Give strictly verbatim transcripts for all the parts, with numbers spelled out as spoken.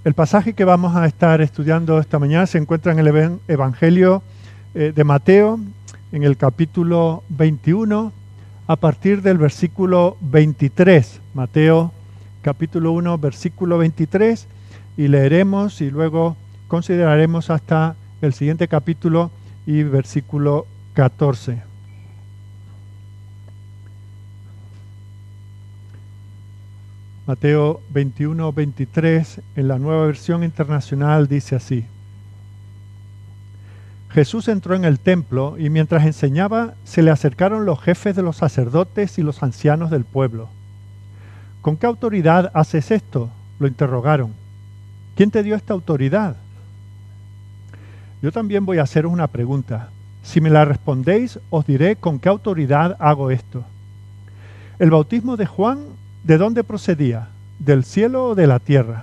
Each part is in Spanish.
El pasaje que vamos a estar estudiando esta mañana se encuentra en el Evangelio eh, de Mateo, en el capítulo veintiuno, a partir del versículo veintitrés. Mateo, capítulo uno, versículo veintitrés, y leeremos y luego consideraremos hasta el siguiente capítulo y versículo catorce. Mateo veintiuno, veintitrés, en la Nueva Versión Internacional, dice así: Jesús entró en el templo y mientras enseñaba se le acercaron los jefes de los sacerdotes y los ancianos del pueblo. ¿Con qué autoridad haces esto?, lo interrogaron. ¿Quién te dio esta autoridad? Yo también voy a haceros una pregunta. Si me la respondéis, os diré con qué autoridad hago esto. El bautismo de Juan, ¿de dónde procedía? ¿Del cielo o de la tierra?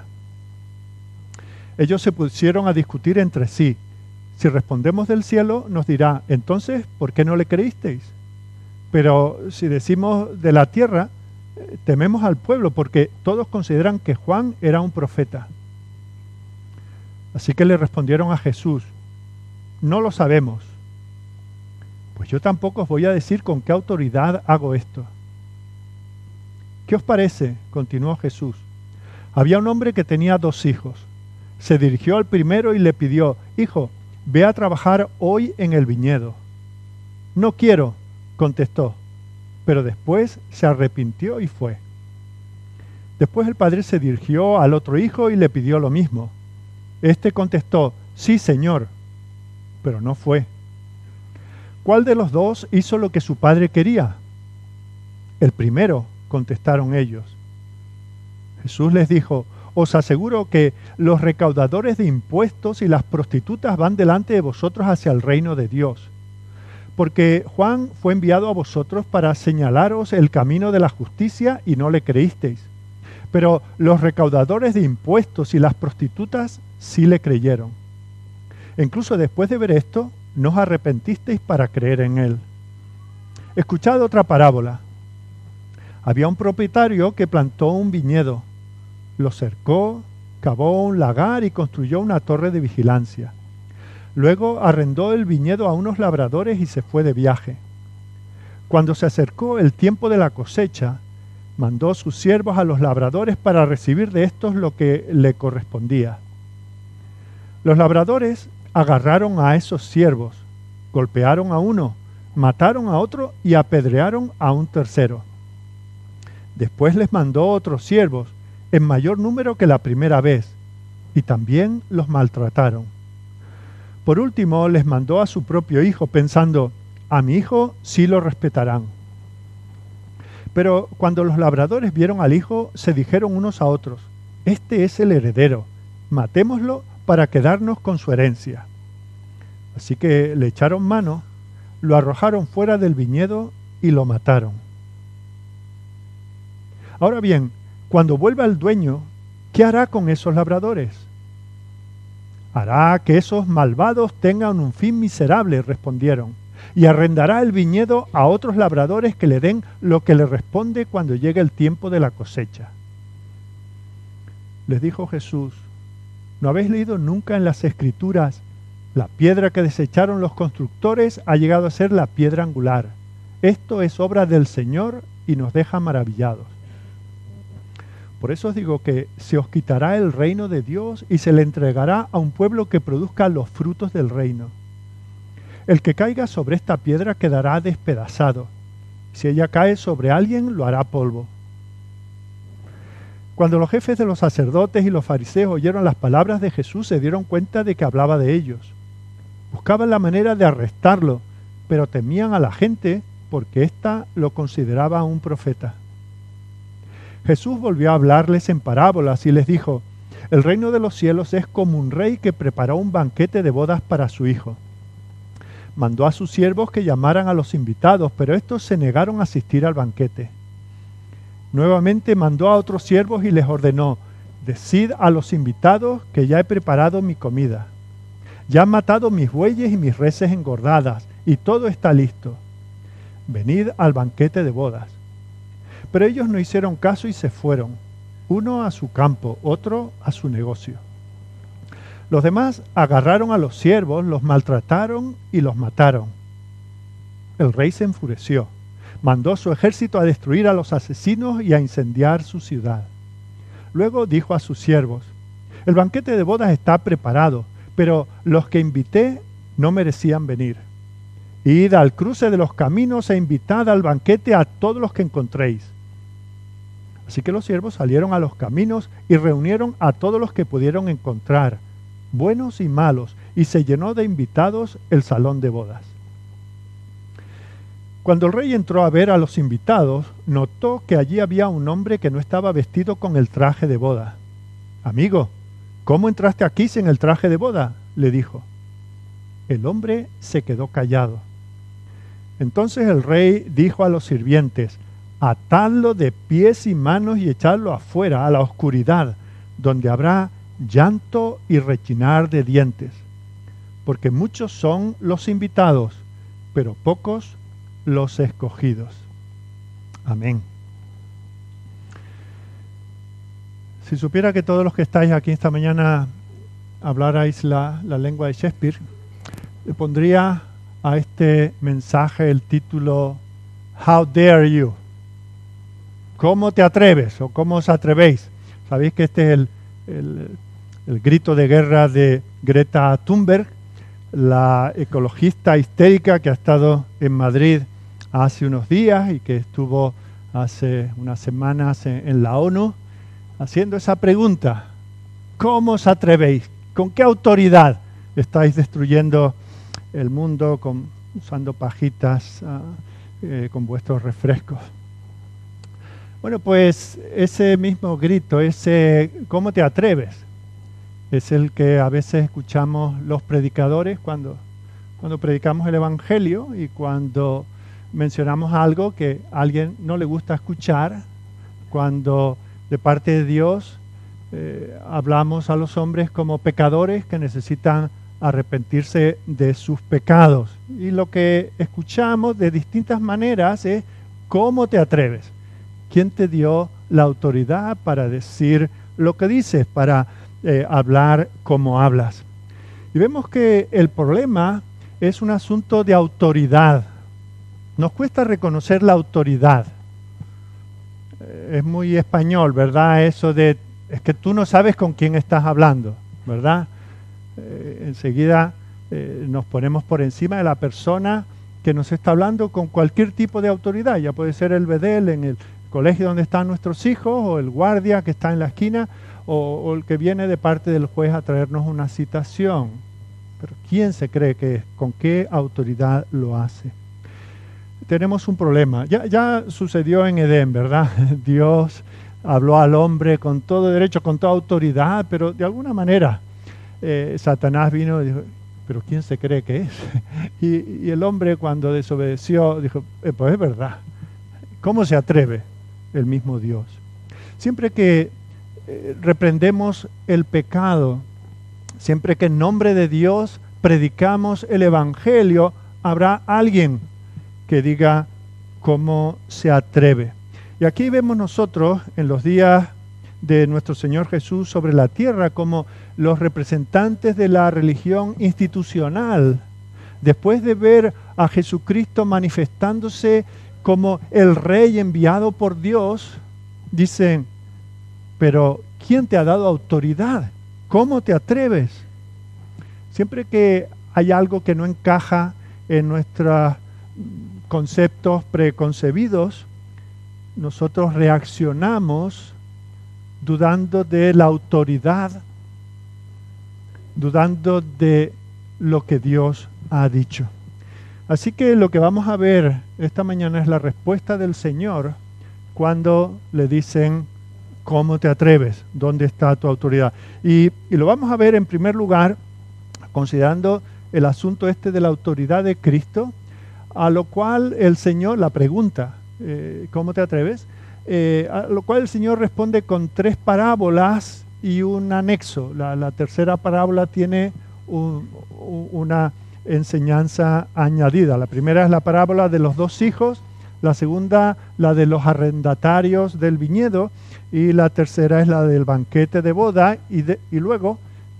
Ellos se pusieron a discutir entre sí. Si respondemos del cielo, nos dirá, entonces, ¿por qué no le creísteis? Pero si decimos de la tierra, tememos al pueblo, porque todos consideran que Juan era un profeta. Así que le respondieron a Jesús, no lo sabemos. Pues yo tampoco os voy a decir con qué autoridad hago esto. ¿Qué os parece?, continuó Jesús. Había un hombre que tenía dos hijos. Se dirigió al primero y le pidió, hijo, ve a trabajar hoy en el viñedo. No quiero, contestó, pero después se arrepintió y fue. Después el padre se dirigió al otro hijo y le pidió lo mismo. Este contestó, sí, señor, pero no fue. ¿Cuál de los dos hizo lo que su padre quería? El primero, contestaron ellos. Jesús les dijo, os aseguro que los recaudadores de impuestos y las prostitutas van delante de vosotros hacia el reino de Dios. Porque Juan fue enviado a vosotros para señalaros el camino de la justicia y no le creísteis. Pero los recaudadores de impuestos y las prostitutas sí le creyeron. Incluso después de ver esto, no os arrepentisteis para creer en él. Escuchad otra parábola. Había un propietario que plantó un viñedo, lo cercó, cavó un lagar y construyó una torre de vigilancia. Luego arrendó el viñedo a unos labradores y se fue de viaje. Cuando se acercó el tiempo de la cosecha, mandó sus siervos a los labradores para recibir de estos lo que le correspondía. Los labradores agarraron a esos siervos, golpearon a uno, mataron a otro y apedrearon a un tercero. Después les mandó otros siervos, en mayor número que la primera vez, y también los maltrataron. Por último, les mandó a su propio hijo, pensando, a mi hijo sí lo respetarán. Pero cuando los labradores vieron al hijo, se dijeron unos a otros, este es el heredero, matémoslo para quedarnos con su herencia. Así que le echaron mano, lo arrojaron fuera del viñedo y lo mataron. Ahora bien, cuando vuelva el dueño, ¿qué hará con esos labradores? Hará que esos malvados tengan un fin miserable, respondieron, y arrendará el viñedo a otros labradores que le den lo que le responde cuando llegue el tiempo de la cosecha. Les dijo Jesús, ¿no habéis leído nunca en las Escrituras, la piedra que desecharon los constructores ha llegado a ser la piedra angular? Esto es obra del Señor y nos deja maravillados. Por eso os digo que se os quitará el reino de Dios y se le entregará a un pueblo que produzca los frutos del reino. El que caiga sobre esta piedra quedará despedazado. Si ella cae sobre alguien, lo hará polvo. Cuando los jefes de los sacerdotes y los fariseos oyeron las palabras de Jesús, se dieron cuenta de que hablaba de ellos. Buscaban la manera de arrestarlo, pero temían a la gente porque ésta lo consideraba un profeta. Jesús volvió a hablarles en parábolas y les dijo, el reino de los cielos es como un rey que preparó un banquete de bodas para su hijo. Mandó a sus siervos que llamaran a los invitados, pero estos se negaron a asistir al banquete. Nuevamente mandó a otros siervos y les ordenó, decid a los invitados que ya he preparado mi comida. Ya han matado mis bueyes y mis reses engordadas, y todo está listo. Venid al banquete de bodas. Pero ellos no hicieron caso y se fueron, uno a su campo, otro a su negocio. Los demás agarraron a los siervos, los maltrataron y los mataron. El rey se enfureció. Mandó a su ejército a destruir a los asesinos y a incendiar su ciudad. Luego dijo a sus siervos: el banquete de bodas está preparado, pero los que invité no merecían venir. Id al cruce de los caminos e invitad al banquete a todos los que encontréis. Así que los siervos salieron a los caminos y reunieron a todos los que pudieron encontrar, buenos y malos, y se llenó de invitados el salón de bodas. Cuando el rey entró a ver a los invitados, notó que allí había un hombre que no estaba vestido con el traje de boda. «Amigo, ¿cómo entraste aquí sin el traje de boda?», le dijo. El hombre se quedó callado. Entonces el rey dijo a los sirvientes: «Atadlo de pies y manos y echadlo afuera, a la oscuridad, donde habrá llanto y rechinar de dientes, porque muchos son los invitados, pero pocos los escogidos». Amén. Si supiera que todos los que estáis aquí esta mañana hablarais la, la lengua de Shakespeare, le pondría a este mensaje el título How dare you? ¿Cómo te atreves? O ¿cómo os atrevéis? Sabéis que este es el, el, el grito de guerra de Greta Thunberg, la ecologista histérica que ha estado en Madrid hace unos días y que estuvo hace unas semanas en, en la ONU haciendo esa pregunta: ¿cómo os atrevéis? ¿Con qué autoridad estáis destruyendo el mundo con, usando pajitas uh, eh, con vuestros refrescos? Bueno, pues ese mismo grito, ese ¿cómo te atreves?, es el que a veces escuchamos los predicadores cuando, cuando predicamos el Evangelio y cuando mencionamos algo que a alguien no le gusta escuchar, cuando de parte de Dios eh, hablamos a los hombres como pecadores que necesitan arrepentirse de sus pecados. Y lo que escuchamos de distintas maneras es ¿cómo te atreves? ¿Quién te dio la autoridad para decir lo que dices, para eh, hablar como hablas? Y vemos que el problema es un asunto de autoridad. Nos cuesta reconocer la autoridad. Eh, es muy español, ¿verdad? Eso de, es que tú no sabes con quién estás hablando, ¿verdad? Eh, enseguida eh, nos ponemos por encima de la persona que nos está hablando con cualquier tipo de autoridad. Ya puede ser el bedel en el colegio donde están nuestros hijos, o el guardia que está en la esquina, o, o el que viene de parte del juez a traernos una citación. Pero ¿quién se cree que es? ¿Con qué autoridad lo hace? Tenemos un problema. Ya, ya sucedió en Edén, ¿verdad? Dios habló al hombre con todo derecho, con toda autoridad, pero de alguna manera Eh, Satanás vino y dijo, ¿pero quién se cree que es? y, y el hombre, cuando desobedeció, dijo, eh, pues es verdad. ¿Cómo se atreve el mismo Dios? Siempre que eh, reprendemos el pecado, siempre que en nombre de Dios predicamos el Evangelio, habrá alguien que diga cómo se atreve. Y aquí vemos nosotros, en los días de nuestro Señor Jesús sobre la tierra, como los representantes de la religión institucional, después de ver a Jesucristo manifestándose como el Rey enviado por Dios, dicen, pero ¿quién te ha dado autoridad? ¿Cómo te atreves? Siempre que hay algo que no encaja en nuestros conceptos preconcebidos, nosotros reaccionamos dudando de la autoridad, dudando de lo que Dios ha dicho. Así que lo que vamos a ver esta mañana es la respuesta del Señor cuando le dicen, ¿cómo te atreves? ¿Dónde está tu autoridad? Y, y lo vamos a ver en primer lugar considerando el asunto este de la autoridad de Cristo, a lo cual el Señor, la pregunta, eh, ¿cómo te atreves?, Eh, a lo cual el Señor responde con tres parábolas y un anexo. La, la tercera parábola tiene un, una enseñanza añadida. La primera es la parábola de los dos hijos, la segunda la de los arrendatarios del viñedo y la tercera es la del banquete de boda, y, de, y luego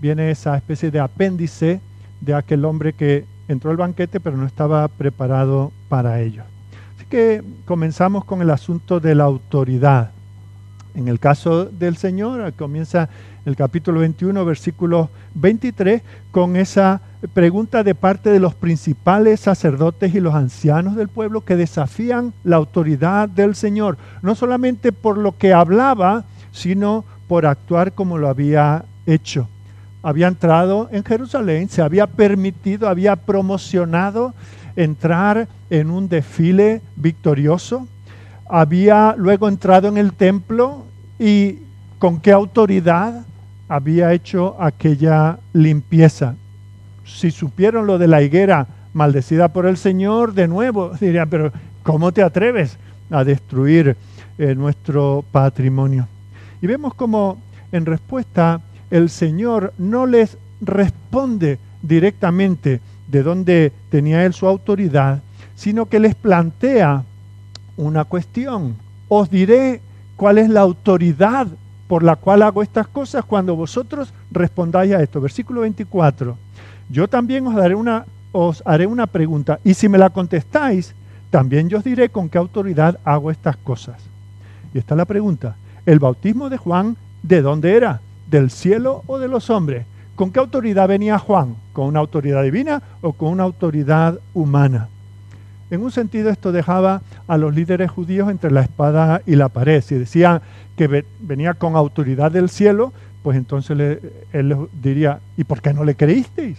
viene esa especie de apéndice de aquel hombre que entró al banquete pero no estaba preparado para ello. Así que comenzamos con el asunto de la autoridad. En el caso del Señor, comienza el capítulo veintiuno, versículo veintitrés, con esa pregunta de parte de los principales sacerdotes y los ancianos del pueblo que desafían la autoridad del Señor, no solamente por lo que hablaba, sino por actuar como lo había hecho. Había entrado en Jerusalén, se había permitido, había promocionado entrar en un desfile victorioso, había luego entrado en el templo y con qué autoridad había hecho aquella limpieza. Si supieron lo de la higuera maldecida por el Señor, de nuevo dirían, pero ¿cómo te atreves a destruir eh, nuestro patrimonio? Y vemos como en respuesta el Señor no les responde directamente de dónde tenía él su autoridad, sino que les plantea una cuestión. Os diré cuál es la autoridad por la cual hago estas cosas cuando vosotros respondáis a esto. Versículo veinticuatro. Yo también os daré una, os haré una pregunta, y si me la contestáis, también yo os diré con qué autoridad hago estas cosas. Y está la pregunta. ¿El bautismo de Juan de dónde era? ¿Del cielo o de los hombres? ¿Con qué autoridad venía Juan? ¿Con una autoridad divina o con una autoridad humana? En un sentido esto dejaba a los líderes judíos entre la espada y la pared. Si decían que venía con autoridad del cielo, pues entonces le, él les diría, ¿y por qué no le creísteis?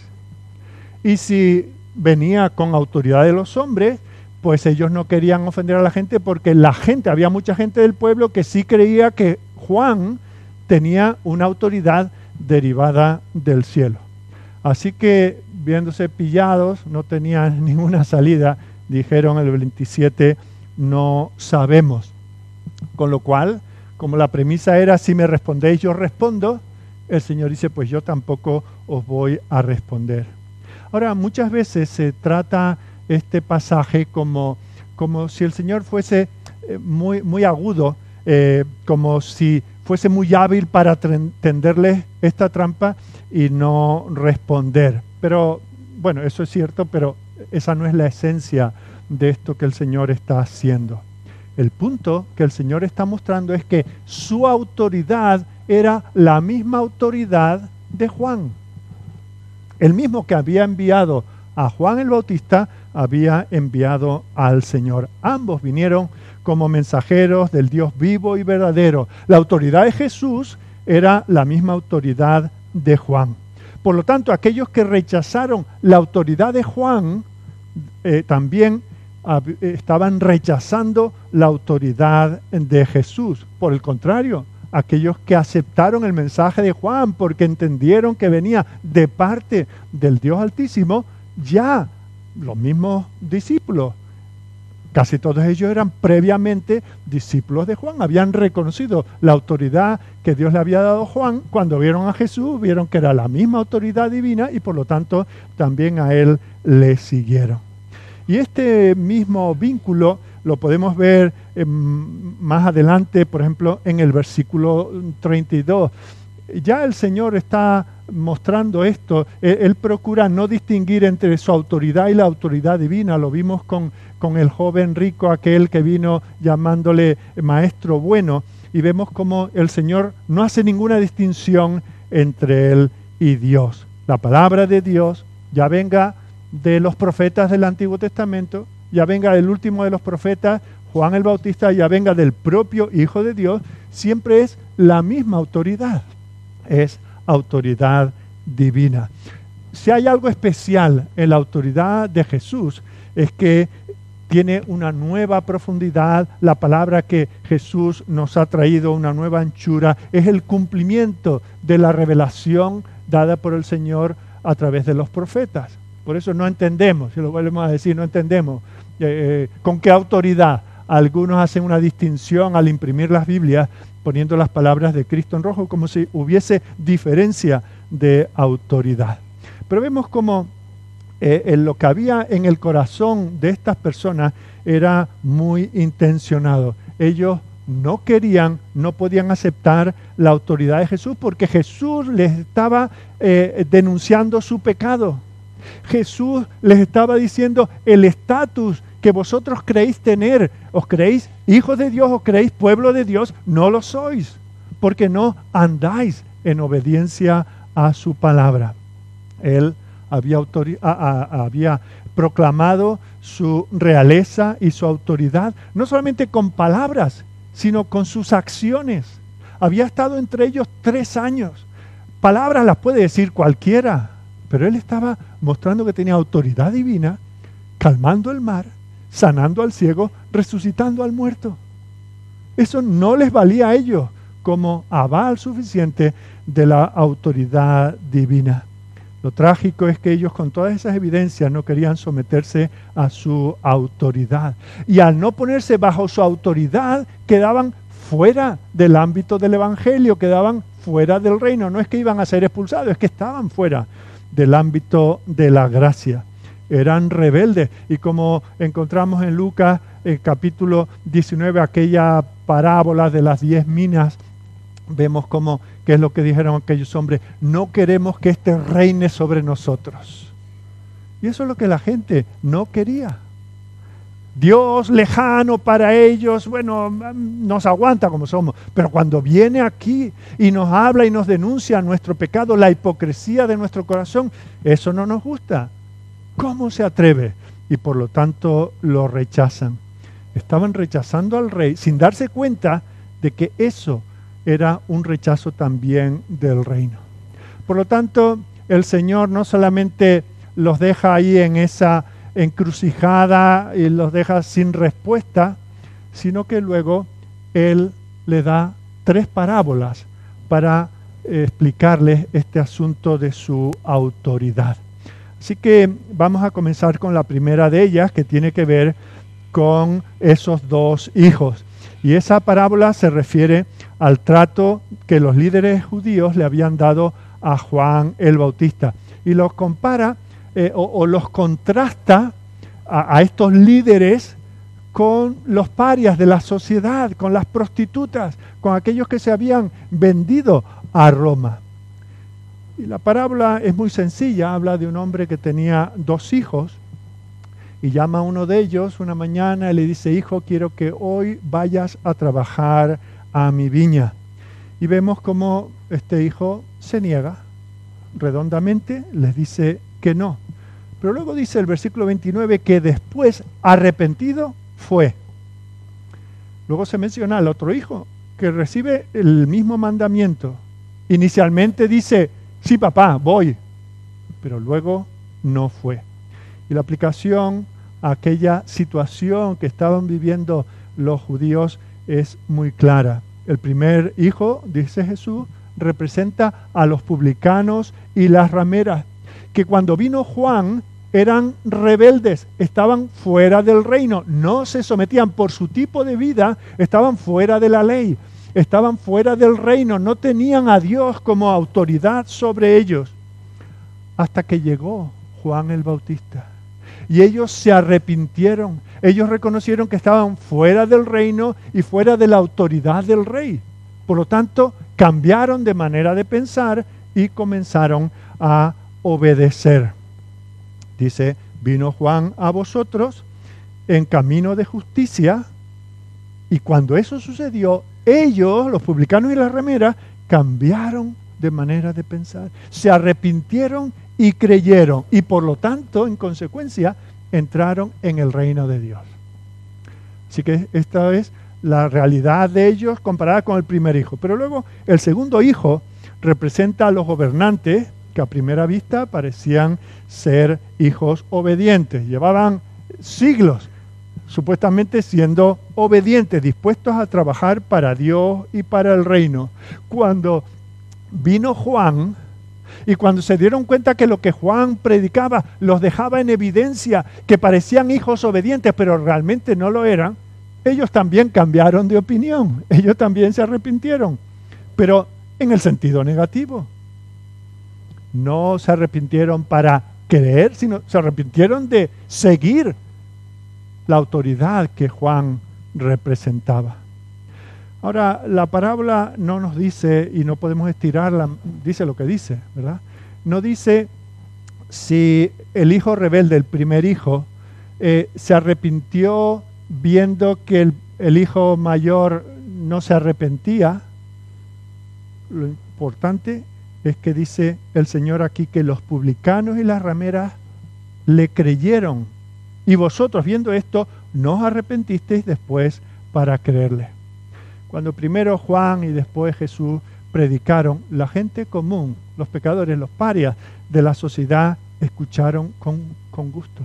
Y si venía con autoridad de los hombres, pues ellos no querían ofender a la gente porque la gente, había mucha gente del pueblo que sí creía que Juan tenía una autoridad derivada del cielo. Así que, viéndose pillados, no tenían ninguna salida, dijeron el veintisiete, no sabemos. Con lo cual, como la premisa era, si me respondéis, yo respondo, el Señor dice, pues yo tampoco os voy a responder. Ahora, muchas veces se trata este pasaje como, como si el Señor fuese eh, muy, muy agudo, eh, como si fuese muy hábil para tenderles esta trampa y no responder. Pero, bueno, eso es cierto, pero esa no es la esencia de esto que el Señor está haciendo. El punto que el Señor está mostrando es que su autoridad era la misma autoridad de Juan. El mismo que había enviado a Juan el Bautista, había enviado al Señor. Ambos vinieron como mensajeros del Dios vivo y verdadero. La autoridad de Jesús era la misma autoridad de Juan. Por lo tanto, aquellos que rechazaron la autoridad de Juan, eh, también hab- estaban rechazando la autoridad de Jesús. Por el contrario, aquellos que aceptaron el mensaje de Juan porque entendieron que venía de parte del Dios Altísimo, ya los mismos discípulos, casi todos ellos eran previamente discípulos de Juan, habían reconocido la autoridad que Dios le había dado a Juan. Cuando vieron a Jesús, vieron que era la misma autoridad divina y por lo tanto también a él le siguieron. Y este mismo vínculo lo podemos ver eh, más adelante, por ejemplo, en el versículo treinta y dos. Ya el Señor está mostrando esto. Él, él procura no distinguir entre su autoridad y la autoridad divina. Lo vimos con, con el joven rico, aquel que vino llamándole maestro bueno. Y vemos como el Señor no hace ninguna distinción entre él y Dios. La palabra de Dios, ya venga de los profetas del Antiguo Testamento, ya venga del último de los profetas, Juan el Bautista, ya venga del propio Hijo de Dios, siempre es la misma autoridad. Es autoridad divina. Si hay algo especial en la autoridad de Jesús, es que tiene una nueva profundidad. La palabra que Jesús nos ha traído, una nueva anchura, es el cumplimiento de la revelación dada por el Señor a través de los profetas. Por eso no entendemos, si lo volvemos a decir, no entendemos eh, con qué autoridad algunos hacen una distinción al imprimir las Biblias poniendo las palabras de Cristo en rojo, como si hubiese diferencia de autoridad. Pero vemos como eh, en lo que había en el corazón de estas personas era muy intencionado. Ellos no querían, no podían aceptar la autoridad de Jesús porque Jesús les estaba eh, denunciando su pecado. Jesús les estaba diciendo el estatus que vosotros creéis tener, os creéis hijos de Dios, os creéis pueblo de Dios, no lo sois, porque no andáis en obediencia a su palabra. Él había, autori- a, a, había proclamado su realeza y su autoridad, no solamente con palabras, sino con sus acciones. Había estado entre ellos tres años. Palabras las puede decir cualquiera, pero él estaba mostrando que tenía autoridad divina, calmando el mar, sanando al ciego, resucitando al muerto. Eso no les valía a ellos como aval suficiente de la autoridad divina. Lo trágico es que ellos con todas esas evidencias no querían someterse a su autoridad. Y al no ponerse bajo su autoridad, quedaban fuera del ámbito del Evangelio, quedaban fuera del reino. No es que iban a ser expulsados, es que estaban fuera del ámbito de la gracia. Eran rebeldes. Y como encontramos en Lucas, el capítulo diecinueve, aquella parábola de las diez minas, vemos cómo, qué es lo que dijeron aquellos hombres: no queremos que este reine sobre nosotros. Y eso es lo que la gente no quería. Dios lejano para ellos, bueno, nos aguanta como somos, pero cuando viene aquí y nos habla y nos denuncia nuestro pecado, la hipocresía de nuestro corazón, eso no nos gusta. ¿Cómo se atreve? Y por lo tanto lo rechazan. Estaban rechazando al rey sin darse cuenta de que eso era un rechazo también del reino. Por lo tanto, el Señor no solamente los deja ahí en esa encrucijada y los deja sin respuesta, sino que luego Él le da tres parábolas para eh, explicarles este asunto de su autoridad. Así que vamos a comenzar con la primera de ellas, que tiene que ver con esos dos hijos. Y esa parábola se refiere al trato que los líderes judíos le habían dado a Juan el Bautista. Y los compara eh, o, o los contrasta a, a estos líderes con los parias de la sociedad, con las prostitutas, con aquellos que se habían vendido a Roma. Y la parábola es muy sencilla, habla de un hombre que tenía dos hijos y llama a uno de ellos una mañana y le dice: hijo, quiero que hoy vayas a trabajar a mi viña. Y vemos cómo este hijo se niega redondamente, les dice que no. Pero luego dice el versículo veintinueve que después, arrepentido, fue. Luego se menciona al otro hijo que recibe el mismo mandamiento. Inicialmente dice: sí, papá, voy, pero luego no fue. Y la aplicación a aquella situación que estaban viviendo los judíos es muy clara. El primer hijo, dice Jesús, representa a los publicanos y las rameras, que cuando vino Juan eran rebeldes, estaban fuera del reino, no se sometían por su tipo de vida, estaban fuera de la ley, estaban fuera del reino, no tenían a Dios como autoridad sobre ellos, hasta que llegó Juan el Bautista. Y ellos se arrepintieron, ellos reconocieron que estaban fuera del reino y fuera de la autoridad del rey. Por lo tanto, cambiaron de manera de pensar y comenzaron a obedecer. Dice: vino Juan a vosotros en camino de justicia, y cuando eso sucedió, ellos, los publicanos y las rameras, cambiaron de manera de pensar, se arrepintieron y creyeron, y por lo tanto, en consecuencia, entraron en el reino de Dios. Así que esta es la realidad de ellos comparada con el primer hijo. Pero luego el segundo hijo representa a los gobernantes, que a primera vista parecían ser hijos obedientes. Llevaban siglos supuestamente siendo obedientes, dispuestos a trabajar para Dios y para el reino. Cuando vino Juan, y cuando se dieron cuenta que lo que Juan predicaba los dejaba en evidencia, que parecían hijos obedientes, pero realmente no lo eran, ellos también cambiaron de opinión, ellos también se arrepintieron, pero en el sentido negativo. No se arrepintieron para creer, sino se arrepintieron de seguir la autoridad que Juan representaba. Ahora, la parábola no nos dice, y no podemos estirarla, dice lo que dice, ¿verdad? No dice si el hijo rebelde, el primer hijo, eh, se arrepintió viendo que el, el hijo mayor no se arrepentía. Lo importante es que dice el Señor aquí que los publicanos y las rameras le creyeron. Y vosotros, viendo esto, no os arrepentisteis después para creerle. Cuando primero Juan y después Jesús predicaron, la gente común, los pecadores, los parias de la sociedad, escucharon con, con gusto.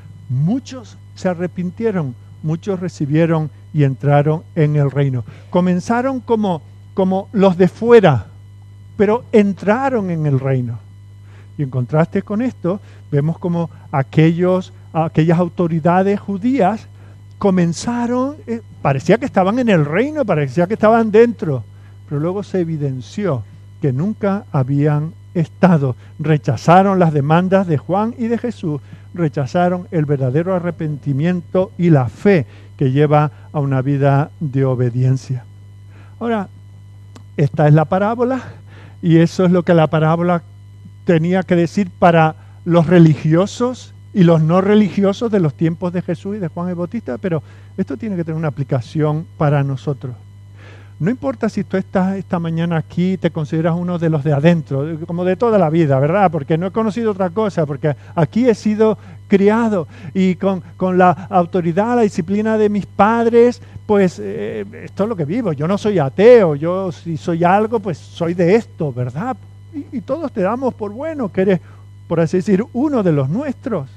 Muchos se arrepintieron, muchos recibieron y entraron en el reino. Comenzaron como, como los de fuera, pero entraron en el reino. Y en contraste con esto, vemos como aquellos, aquellas autoridades judías comenzaron, eh, parecía que estaban en el reino, parecía que estaban dentro, pero luego se evidenció que nunca habían estado. Rechazaron las demandas de Juan y de Jesús, rechazaron el verdadero arrepentimiento y la fe que lleva a una vida de obediencia. Ahora, esta es la parábola, y eso es lo que la parábola tenía que decir para los religiosos y los no religiosos de los tiempos de Jesús y de Juan el Bautista, pero esto tiene que tener una aplicación para nosotros. No importa si tú estás esta mañana aquí y te consideras uno de los de adentro, como de toda la vida, ¿verdad? Porque no he conocido otra cosa, porque aquí he sido criado y con, con la autoridad, la disciplina de mis padres, pues eh, esto es lo que vivo. Yo no soy ateo, yo si soy algo, pues soy de esto, ¿verdad? Y, y todos te damos por bueno que eres, por así decir, uno de los nuestros.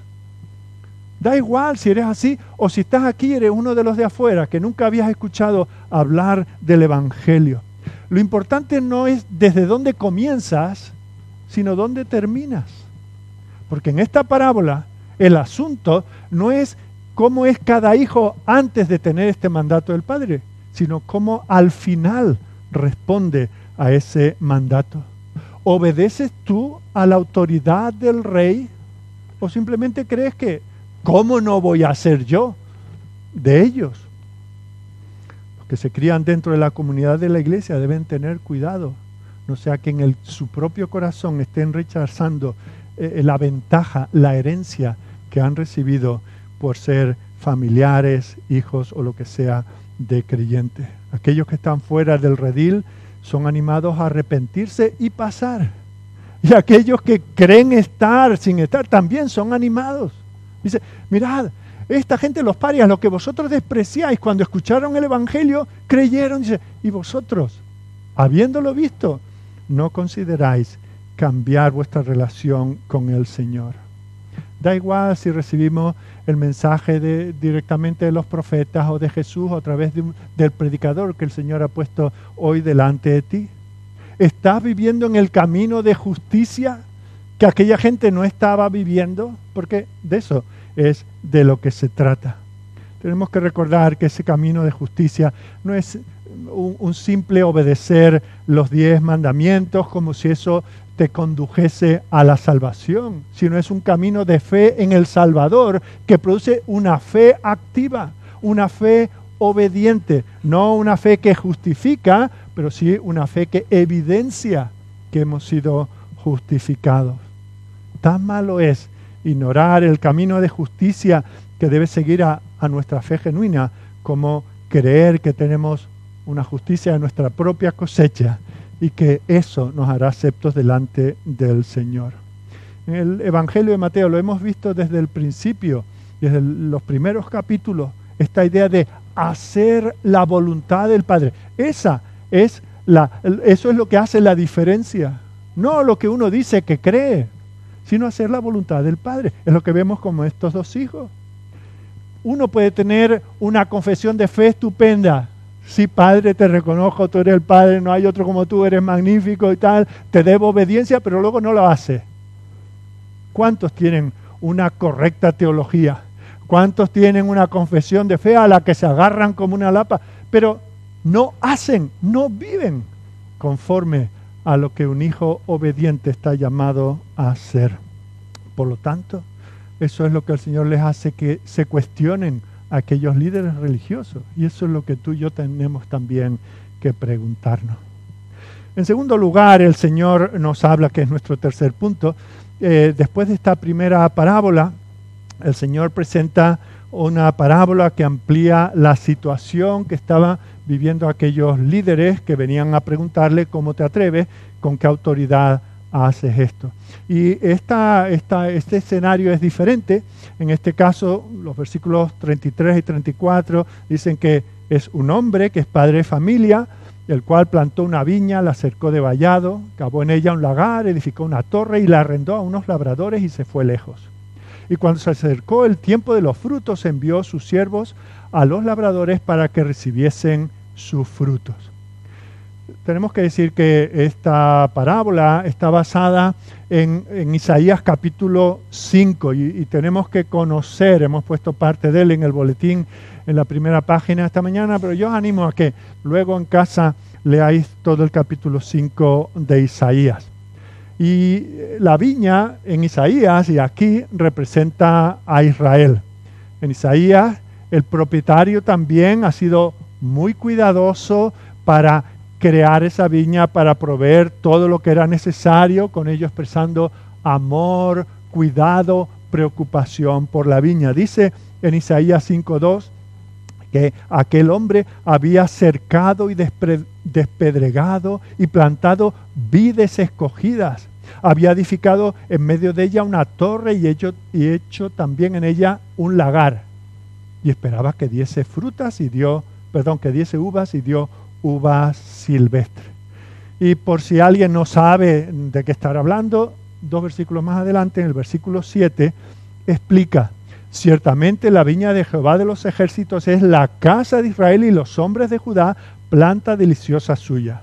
Da igual si eres así o si estás aquí eres uno de los de afuera que nunca habías escuchado hablar del Evangelio. Lo importante no es desde dónde comienzas, sino dónde terminas. Porque en esta parábola el asunto no es cómo es cada hijo antes de tener este mandato del Padre, sino cómo al final responde a ese mandato. ¿Obedeces tú a la autoridad del rey o simplemente crees que ¿cómo no voy a ser yo de ellos? Los que se crían dentro de la comunidad de la iglesia deben tener cuidado, no sea que en el, su propio corazón estén rechazando eh, la ventaja, la herencia que han recibido por ser familiares, hijos o lo que sea de creyentes. Aquellos que están fuera del redil son animados a arrepentirse y pasar. Y aquellos que creen estar sin estar también son animados. Dice, mirad, esta gente, los parias, lo que vosotros despreciáis cuando escucharon el Evangelio, creyeron. Dice, y vosotros, habiéndolo visto, no consideráis cambiar vuestra relación con el Señor. Da igual si recibimos el mensaje de, directamente de los profetas o de Jesús o a través de un, del predicador que el Señor ha puesto hoy delante de ti. ¿Estás viviendo en el camino de justicia que aquella gente no estaba viviendo? Porque de eso es de lo que se trata. Tenemos que recordar que ese camino de justicia no es un, un simple obedecer los diez mandamientos como si eso te condujese a la salvación, sino es un camino de fe en el Salvador que produce una fe activa, una fe obediente, no una fe que justifica, pero sí una fe que evidencia que hemos sido justificados. Tan malo es ignorar el camino de justicia que debe seguir a, a nuestra fe genuina, como creer que tenemos una justicia de nuestra propia cosecha y que eso nos hará aceptos delante del Señor. En el Evangelio de Mateo lo hemos visto desde el principio, desde los primeros capítulos, esta idea de hacer la voluntad del Padre. Esa es la, eso es lo que hace la diferencia, no lo que uno dice que cree, sino hacer la voluntad del Padre. Es lo que vemos como estos dos hijos. Uno puede tener una confesión de fe estupenda. Sí, Padre, te reconozco, tú eres el Padre, no hay otro como tú, eres magnífico y tal, te debo obediencia, pero luego no lo hace. ¿Cuántos tienen una correcta teología? ¿Cuántos tienen una confesión de fe a la que se agarran como una lapa? Pero no hacen, no viven conforme a lo que un hijo obediente está llamado a hacer. Por lo tanto, eso es lo que el Señor les hace que se cuestionen a aquellos líderes religiosos. Y eso es lo que tú y yo tenemos también que preguntarnos. En segundo lugar, el Señor nos habla, que es nuestro tercer punto, eh, después de esta primera parábola, el Señor presenta una parábola que amplía la situación que estaban viviendo aquellos líderes que venían a preguntarle: ¿cómo te atreves? ¿Con qué autoridad haces esto? Y esta, esta, este escenario es diferente. En este caso, los versículos treinta y tres y treinta y cuatro dicen que es un hombre que es padre de familia, el cual plantó una viña, la cercó de vallado, cavó en ella un lagar, edificó una torre y la arrendó a unos labradores y se fue lejos. Y cuando se acercó el tiempo de los frutos, envió sus siervos a los labradores para que recibiesen sus frutos. Tenemos que decir que esta parábola está basada en, en Isaías capítulo cinco y, y tenemos que conocer, hemos puesto parte de él en el boletín en la primera página esta mañana, pero yo os animo a que luego en casa leáis todo el capítulo cinco de Isaías. Y la viña en Isaías y aquí representa a Israel. En Isaías el propietario también ha sido muy cuidadoso para crear esa viña, para proveer todo lo que era necesario, con ello expresando amor, cuidado, preocupación por la viña. Dice en Isaías cinco dos que aquel hombre había cercado y despre- despedregado y plantado vides escogidas. Había edificado en medio de ella una torre y hecho, y hecho también en ella un lagar. Y esperaba que diese frutas y dio, perdón, que diese uvas y dio uvas silvestres. Y por si alguien no sabe de qué estar hablando, dos versículos más adelante, en el versículo siete, explica: ciertamente la viña de Jehová de los ejércitos es la casa de Israel y los hombres de Judá, planta deliciosa suya.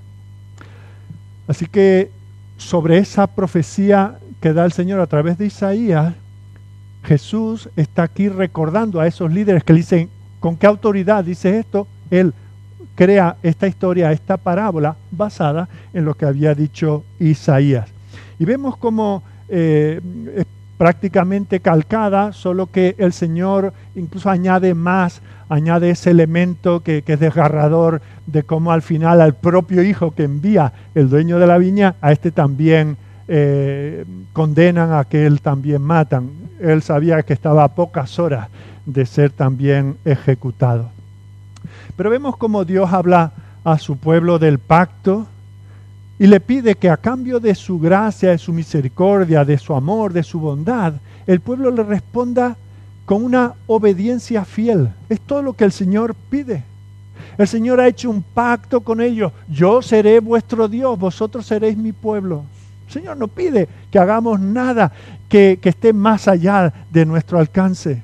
Así que sobre esa profecía que da el Señor a través de Isaías, Jesús está aquí recordando a esos líderes que le dicen: ¿con qué autoridad dice esto? Él crea esta historia, esta parábola basada en lo que había dicho Isaías. Y vemos cómo eh, es prácticamente calcada, solo que el Señor incluso añade más, añade ese elemento que, que es desgarrador, de cómo al final al propio hijo que envía el dueño de la viña, a este también eh, condenan, a que él también matan. Él sabía que estaba a pocas horas de ser también ejecutado. Pero vemos cómo Dios habla a su pueblo del pacto y le pide que a cambio de su gracia, de su misericordia, de su amor, de su bondad, el pueblo le responda con una obediencia fiel. Es todo lo que el Señor pide. El Señor ha hecho un pacto con ellos: yo seré vuestro Dios, vosotros seréis mi pueblo. El Señor no pide que hagamos nada que, que esté más allá de nuestro alcance.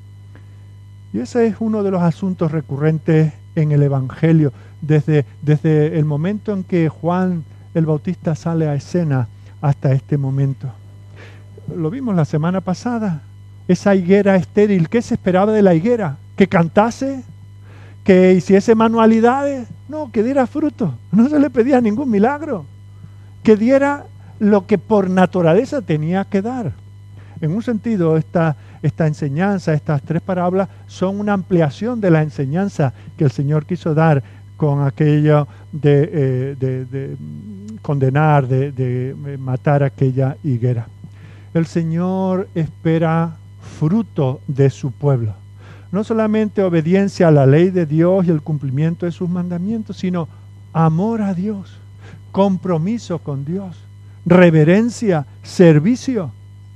Y ese es uno de los asuntos recurrentes en el Evangelio, desde, desde el momento en que Juan el Bautista sale a escena hasta este momento. Lo vimos la semana pasada, esa higuera estéril. ¿Qué se esperaba de la higuera? ¿Que cantase? ¿Que hiciese manualidades? No, que diera fruto. No se le pedía ningún milagro. Que diera lo que por naturaleza tenía que dar. En un sentido, esta, esta enseñanza, estas tres parábolas, son una ampliación de la enseñanza que el Señor quiso dar con aquello de, eh, de, de condenar, de, de matar aquella higuera. El Señor espera fruto de su pueblo. No solamente obediencia a la ley de Dios y el cumplimiento de sus mandamientos, sino amor a Dios, compromiso con Dios, reverencia, servicio.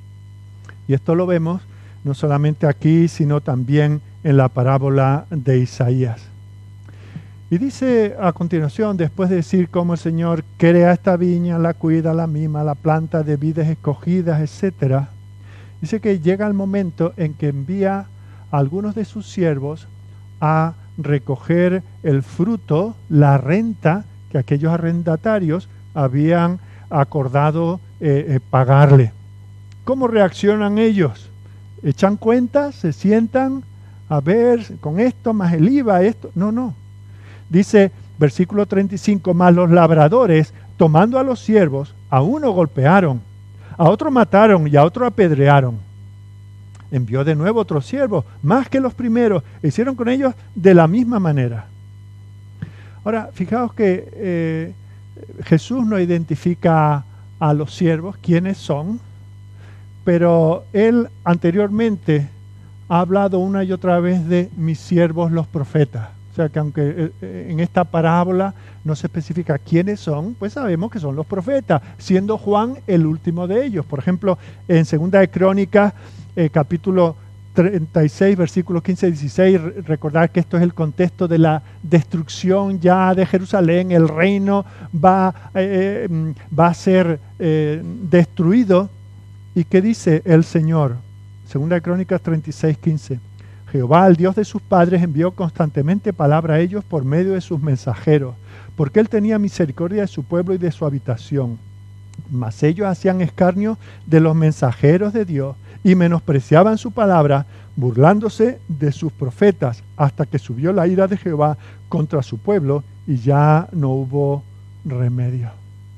Y esto lo vemos no solamente aquí, sino también en la parábola de Isaías. Y dice a continuación, después de decir cómo el Señor crea esta viña, la cuida, la mima, la planta de vides escogidas, etcétera, dice que llega el momento en que envía a algunos de sus siervos a recoger el fruto, la renta que aquellos arrendatarios habían acordado eh, eh, pagarle. ¿Cómo reaccionan ellos? ¿Echan cuentas? ¿Se sientan a ver con esto más el I V A, esto? No, no. Dice versículo treinta y cinco, más los labradores, tomando a los siervos, a uno golpearon, a otro mataron y a otro apedrearon. Envió de nuevo otros siervos, más que los primeros, e hicieron con ellos de la misma manera. Ahora, fijaos que eh, Jesús no identifica a los siervos, quiénes son, pero él anteriormente ha hablado una y otra vez de mis siervos los profetas. O sea que aunque eh, en esta parábola no se especifica quiénes son, pues sabemos que son los profetas, siendo Juan el último de ellos. Por ejemplo, en Segunda de Crónicas, eh, capítulo treinta y seis, versículos quince y dieciséis, recordar que esto es el contexto de la destrucción ya de Jerusalén, el reino va, eh, va a ser eh, destruido. ¿Y qué dice el Señor? Segunda de Crónicas treinta y seis, quince. Jehová, el Dios de sus padres, envió constantemente palabra a ellos por medio de sus mensajeros, porque él tenía misericordia de su pueblo y de su habitación. Mas ellos hacían escarnio de los mensajeros de Dios y menospreciaban su palabra, burlándose de sus profetas, hasta que subió la ira de Jehová contra su pueblo y ya no hubo remedio.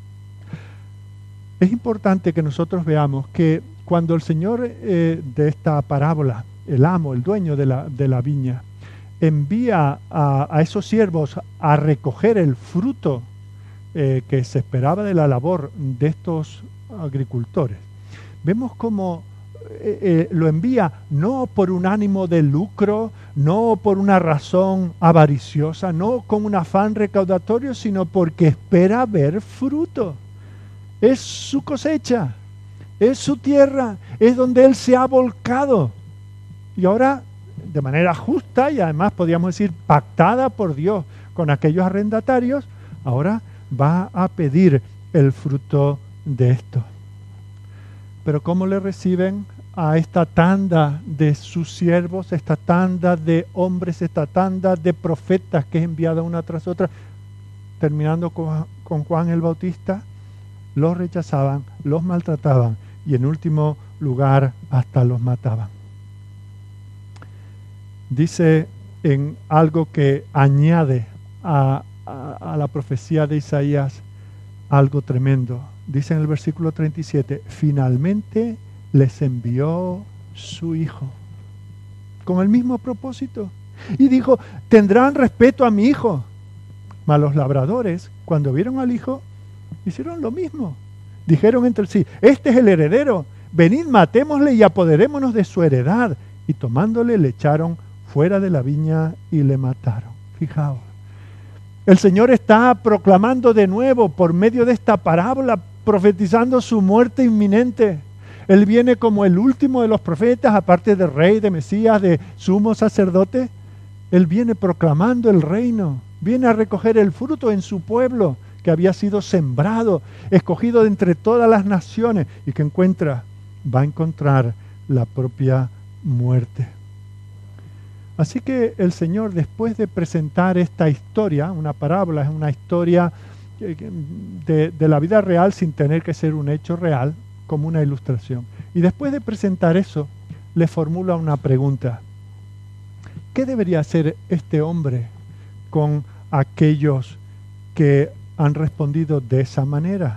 Es importante que nosotros veamos que cuando el Señor eh, de esta parábola, el amo, el dueño de la, de la viña, envía a, a esos siervos a recoger el fruto eh, que se esperaba de la labor de estos agricultores, vemos cómo eh, eh, lo envía no por un ánimo de lucro, no por una razón avariciosa, no con un afán recaudatorio, sino porque espera ver fruto. Es su cosecha, es su tierra, es donde él se ha volcado. Y ahora, de manera justa y además podríamos decir pactada por Dios con aquellos arrendatarios, ahora va a pedir el fruto de esto. Pero ¿cómo le reciben a esta tanda de sus siervos, esta tanda de hombres, esta tanda de profetas que es enviada una tras otra? Terminando con, con Juan el Bautista, los rechazaban, los maltrataban y en último lugar hasta los mataban. Dice en algo que añade a, a, a la profecía de Isaías algo tremendo. Dice en el versículo treinta y siete, finalmente les envió su hijo con el mismo propósito y dijo, tendrán respeto a mi hijo. Mas los labradores, cuando vieron al hijo, hicieron lo mismo. Dijeron entre sí, este es el heredero, venid, matémosle y apoderémonos de su heredad. Y tomándole le echaron fuera de la viña y le mataron. Fijaos, el Señor está proclamando de nuevo por medio de esta parábola, profetizando su muerte inminente. Él viene como el último de los profetas, aparte de rey, de Mesías, de sumo sacerdote. Él viene proclamando el reino, viene a recoger el fruto en su pueblo que había sido sembrado, escogido de entre todas las naciones y que encuentra, va a encontrar la propia muerte. Así que el Señor, después de presentar esta historia, una parábola, es una historia de, de la vida real sin tener que ser un hecho real, como una ilustración. Y después de presentar eso, le formula una pregunta. ¿Qué debería hacer este hombre con aquellos que han respondido de esa manera?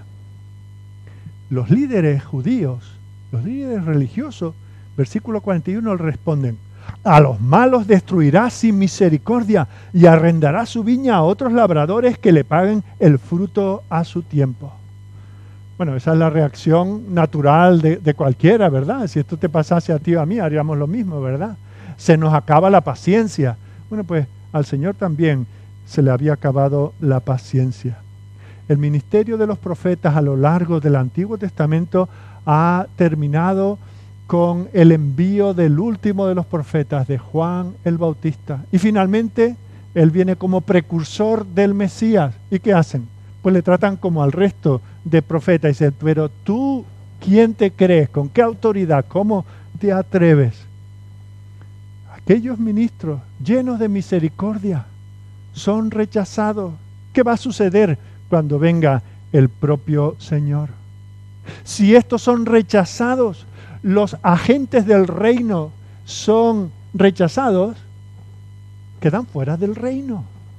Los líderes judíos, los líderes religiosos, versículo cuarenta y uno, le responden, a los malos destruirá sin misericordia y arrendará su viña a otros labradores que le paguen el fruto a su tiempo. Bueno, esa es la reacción natural de, de cualquiera, ¿verdad? Si esto te pasase a ti o a mí, haríamos lo mismo, ¿verdad? Se nos acaba la paciencia. Bueno, pues al Señor también se le había acabado la paciencia. El ministerio de los profetas a lo largo del Antiguo Testamento ha terminado con el envío del último de los profetas, de Juan el Bautista. Y finalmente, él viene como precursor del Mesías. ¿Y qué hacen? Pues le tratan como al resto de profetas. Y dicen, pero tú, ¿quién te crees? ¿Con qué autoridad? ¿Cómo te atreves? Aquellos ministros llenos de misericordia son rechazados. ¿Qué va a suceder cuando venga el propio Señor? Si estos son rechazados, los agentes del reino son rechazados, quedan fuera del reino.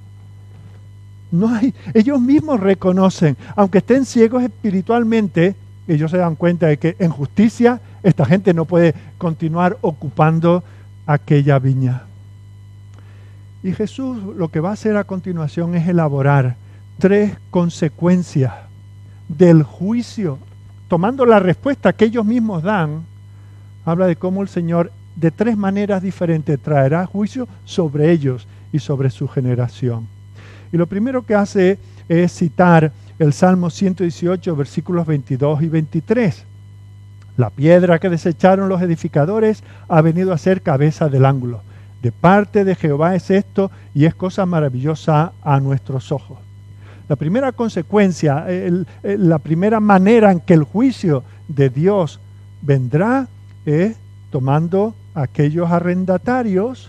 No hay, ellos mismos reconocen, aunque estén ciegos espiritualmente, ellos se dan cuenta de que en justicia esta gente no puede continuar ocupando aquella viña. Y Jesús lo que va a hacer a continuación es elaborar tres consecuencias del juicio. Tomando la respuesta que ellos mismos dan, habla de cómo el Señor de tres maneras diferentes traerá juicio sobre ellos y sobre su generación. Y lo primero que hace es citar el Salmo ciento dieciocho, versículos veintidós y veintitrés. La piedra que desecharon los edificadores ha venido a ser cabeza del ángulo. De parte de Jehová es esto, y es cosa maravillosa a nuestros ojos. La primera consecuencia, el, el, la primera manera en que el juicio de Dios vendrá es tomando a aquellos arrendatarios,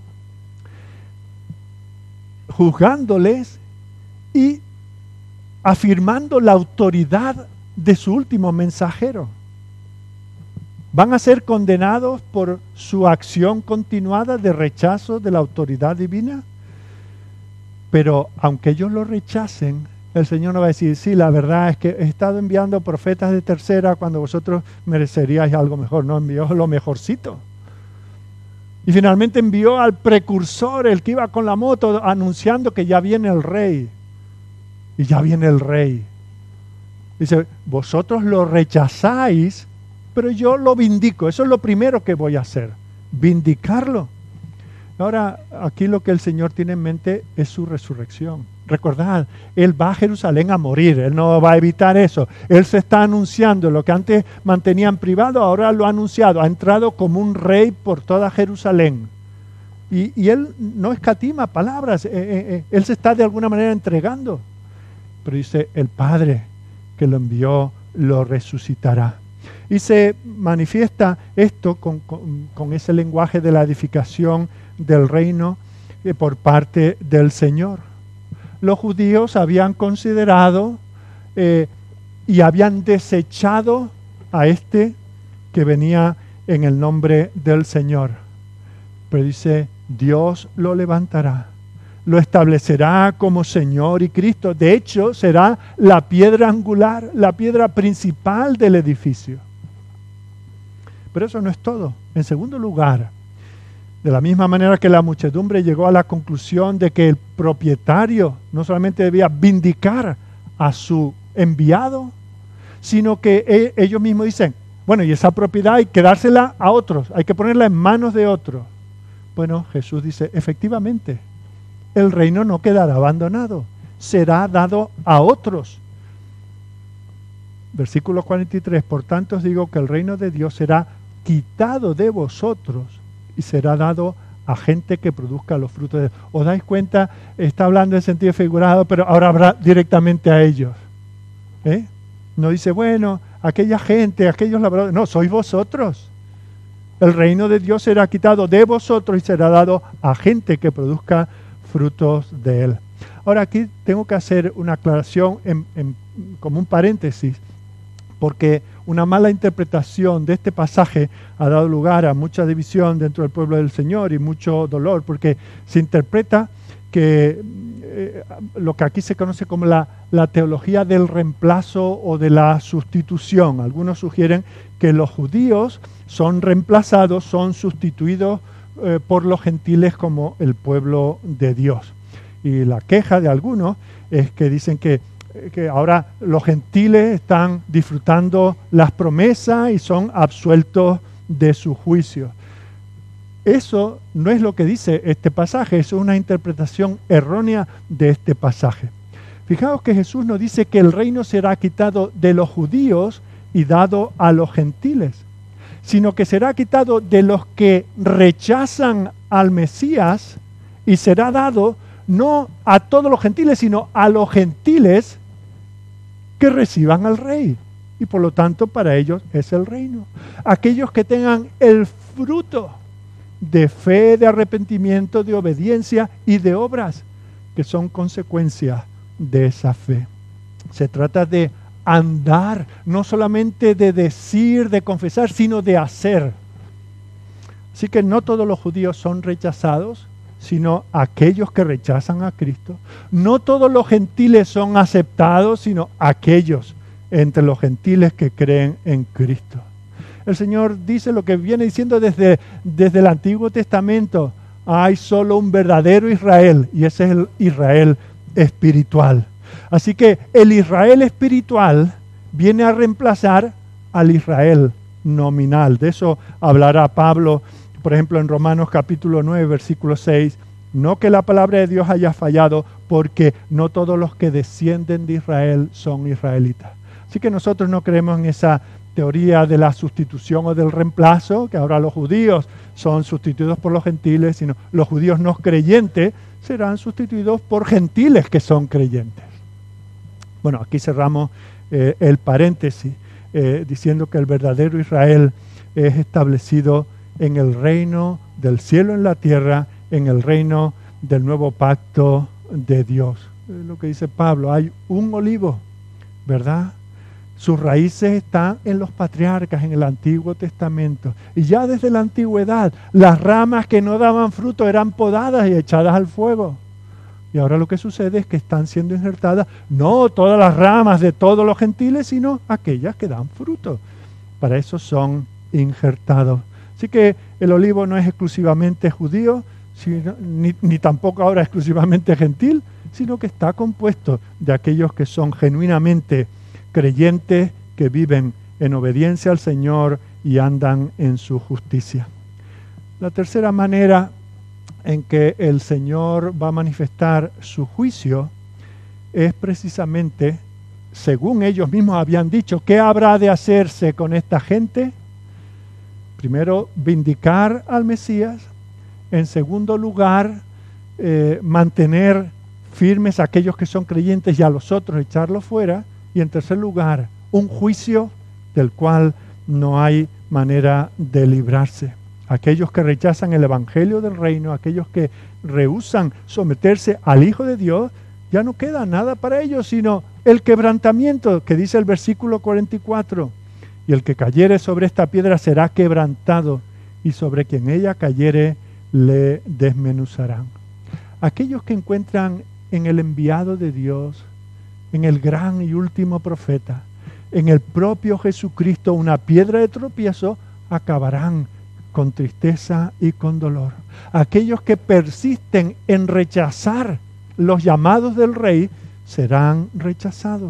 juzgándoles y afirmando la autoridad de su último mensajero. Van a ser condenados por su acción continuada de rechazo de la autoridad divina. Pero aunque ellos lo rechacen, el Señor no va a decir, sí, la verdad es que he estado enviando profetas de tercera cuando vosotros mereceríais algo mejor. No, envió lo mejorcito. Y finalmente envió al precursor, el que iba con la moto, anunciando que ya viene el rey. Y ya viene el rey. Dice, vosotros lo rechazáis, pero yo lo vindico. Eso es lo primero que voy a hacer, vindicarlo. Ahora, aquí lo que el Señor tiene en mente es su resurrección. Recordad, Él va a Jerusalén a morir, Él no va a evitar eso. Él se está anunciando, lo que antes mantenían privado, ahora lo ha anunciado. Ha entrado como un rey por toda Jerusalén. Y, y Él no escatima palabras, eh, eh, Él se está de alguna manera entregando. Pero dice, el Padre que lo envió lo resucitará. Y se manifiesta esto con, con, con ese lenguaje de la edificación del reino eh, por parte del Señor. Los judíos habían considerado eh, y habían desechado a este que venía en el nombre del Señor. Pero dice, Dios lo levantará, lo establecerá como Señor y Cristo. De hecho, será la piedra angular, la piedra principal del edificio. Pero eso no es todo. En segundo lugar, de la misma manera que la muchedumbre llegó a la conclusión de que el propietario no solamente debía vindicar a su enviado, sino que ellos mismos dicen, bueno, y esa propiedad hay que dársela a otros, hay que ponerla en manos de otros. Bueno, Jesús dice, efectivamente, el reino no quedará abandonado, será dado a otros. Versículo cuarenta y tres, por tanto os digo que el reino de Dios será quitado de vosotros y será dado a gente que produzca los frutos de Dios. ¿Os dais cuenta? Está hablando en sentido figurado, pero ahora habrá directamente a ellos. ¿Eh? No dice, bueno, aquella gente, aquellos labradores. No, sois vosotros. El reino de Dios será quitado de vosotros y será dado a gente que produzca frutos de él. Ahora aquí tengo que hacer una aclaración en, en, como un paréntesis, porque una mala interpretación de este pasaje ha dado lugar a mucha división dentro del pueblo del Señor y mucho dolor, porque se interpreta que eh, lo que aquí se conoce como la, la teología del reemplazo o de la sustitución. Algunos sugieren que los judíos son reemplazados, son sustituidos eh, por los gentiles como el pueblo de Dios. Y la queja de algunos es que dicen que que ahora los gentiles están disfrutando las promesas y son absueltos de su juicio. Eso no es lo que dice este pasaje, es una interpretación errónea de este pasaje. Fijaos que Jesús nos dice que el reino será quitado de los judíos y dado a los gentiles, sino que será quitado de los que rechazan al Mesías y será dado no a todos los gentiles, sino a los gentiles que reciban al rey. Y por lo tanto para ellos es el reino. Aquellos que tengan el fruto de fe, de arrepentimiento, de obediencia y de obras, que son consecuencias de esa fe. Se trata de andar, no solamente de decir, de confesar, sino de hacer. Así que no todos los judíos son rechazados, sino aquellos que rechazan a Cristo. No todos los gentiles son aceptados, sino aquellos entre los gentiles que creen en Cristo. El Señor dice lo que viene diciendo desde, desde el Antiguo Testamento. Hay solo un verdadero Israel, y ese es el Israel espiritual. Así que el Israel espiritual viene a reemplazar al Israel nominal. De eso hablará Pablo, por ejemplo, en Romanos capítulo nueve, versículo seis. No que la palabra de Dios haya fallado, porque no todos los que descienden de Israel son israelitas. Así que nosotros no creemos en esa teoría de la sustitución o del reemplazo, que ahora los judíos son sustituidos por los gentiles, sino los judíos no creyentes serán sustituidos por gentiles que son creyentes. Bueno, aquí cerramos eh, el paréntesis, eh, diciendo que el verdadero Israel es establecido en el reino del cielo en la tierra, en el reino del nuevo pacto de Dios. Eh, lo que dice Pablo, hay un olivo, ¿verdad? Sus raíces están en los patriarcas, en el Antiguo Testamento. Y ya desde la antigüedad, las ramas que no daban fruto eran podadas y echadas al fuego. Y ahora lo que sucede es que están siendo injertadas no todas las ramas de todos los gentiles, sino aquellas que dan fruto. Para eso son injertados. Así que el olivo no es exclusivamente judío, sino, ni, ni tampoco ahora exclusivamente gentil, sino que está compuesto de aquellos que son genuinamente creyentes, que viven en obediencia al Señor y andan en su justicia. La tercera manera en que el Señor va a manifestar su juicio es precisamente, según ellos mismos habían dicho, ¿qué habrá de hacerse con esta gente? Primero, vindicar al Mesías. En segundo lugar, eh, mantener firmes a aquellos que son creyentes y a los otros echarlos fuera. Y en tercer lugar, un juicio del cual no hay manera de librarse. Aquellos que rechazan el evangelio del reino, aquellos que rehúsan someterse al Hijo de Dios, ya no queda nada para ellos, sino el quebrantamiento, que dice el versículo cuarenta y cuatro. Y el que cayere sobre esta piedra será quebrantado, y sobre quien ella cayere le desmenuzarán. Aquellos que encuentran en el enviado de Dios, en el gran y último profeta, en el propio Jesucristo, una piedra de tropiezo, acabarán con tristeza y con dolor. Aquellos que persisten en rechazar los llamados del Rey serán rechazados.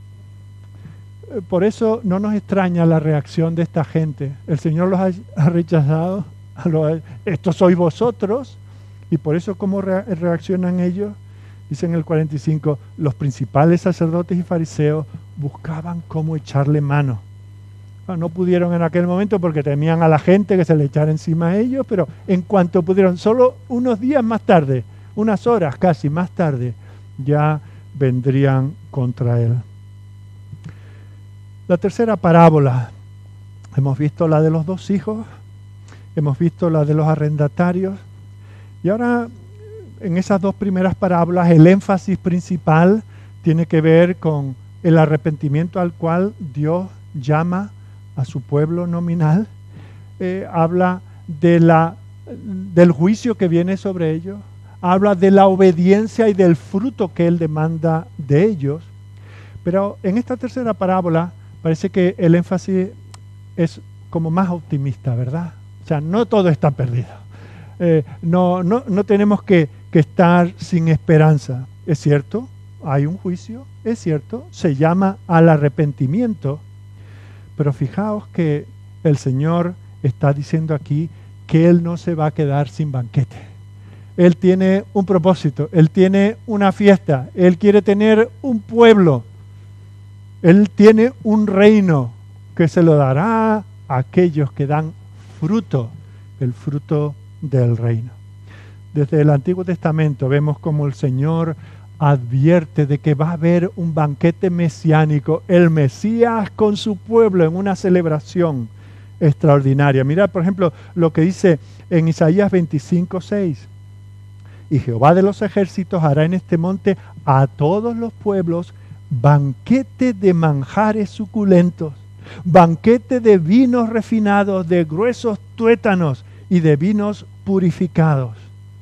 Por eso no nos extraña la reacción de esta gente. El Señor los ha, ha rechazado. Estos sois vosotros. Y por eso, ¿cómo re- reaccionan ellos? Dice en el cuarenta y cinco, los principales sacerdotes y fariseos buscaban cómo echarle mano. No pudieron en aquel momento porque temían a la gente que se le echara encima a ellos, pero en cuanto pudieron, solo unos días más tarde, unas horas casi más tarde, ya vendrían contra él. La tercera parábola, hemos visto la de los dos hijos, hemos visto la de los arrendatarios, y ahora en esas dos primeras parábolas el énfasis principal tiene que ver con el arrepentimiento al cual Dios llama a su pueblo nominal. Eh, habla de la, del juicio que viene sobre ellos, habla de la obediencia y del fruto que Él demanda de ellos. Pero en esta tercera parábola parece que el énfasis es como más optimista, ¿verdad? O sea, no todo está perdido. Eh, no, no, no tenemos que, que estar sin esperanza. Es cierto, hay un juicio, es cierto, se llama al arrepentimiento, pero fijaos que el Señor está diciendo aquí que Él no se va a quedar sin banquete. Él tiene un propósito, Él tiene una fiesta, Él quiere tener un pueblo, Él tiene un reino que se lo dará a aquellos que dan fruto, el fruto del reino. Desde el Antiguo Testamento vemos como el Señor advierte de que va a haber un banquete mesiánico, el Mesías con su pueblo en una celebración extraordinaria. Mirad, por ejemplo, lo que dice en Isaías veinticinco, seis. Y Jehová de los ejércitos hará en este monte a todos los pueblos banquete de manjares suculentos, banquete de vinos refinados, de gruesos tuétanos y de vinos purificados.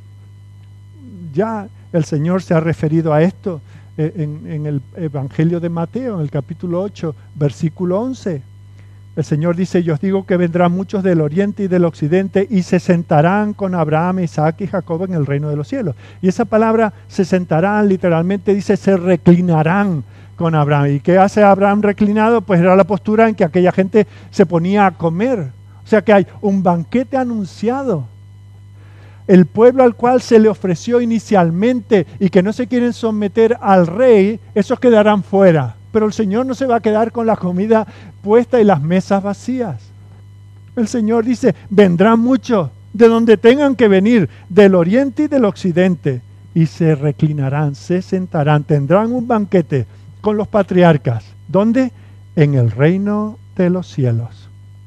Ya el Señor se ha referido a esto en, en el Evangelio de Mateo, en el capítulo ocho, versículo once. El Señor dice, yo os digo que vendrán muchos del oriente y del occidente y se sentarán con Abraham, Isaac y Jacob en el reino de los cielos. Y esa palabra se sentarán, literalmente dice, se reclinarán con Abraham. ¿Y qué hace Abraham reclinado? Pues era la postura en que aquella gente se ponía a comer. O sea que hay un banquete anunciado. El pueblo al cual se le ofreció inicialmente y que no se quieren someter al rey, esos quedarán fuera. Pero el Señor no se va a quedar con la comida puesta y las mesas vacías. El Señor dice, vendrán muchos de donde tengan que venir, del oriente y del occidente, y se reclinarán, se sentarán, tendrán un banquete con los patriarcas. ¿Dónde? En el reino de los cielos.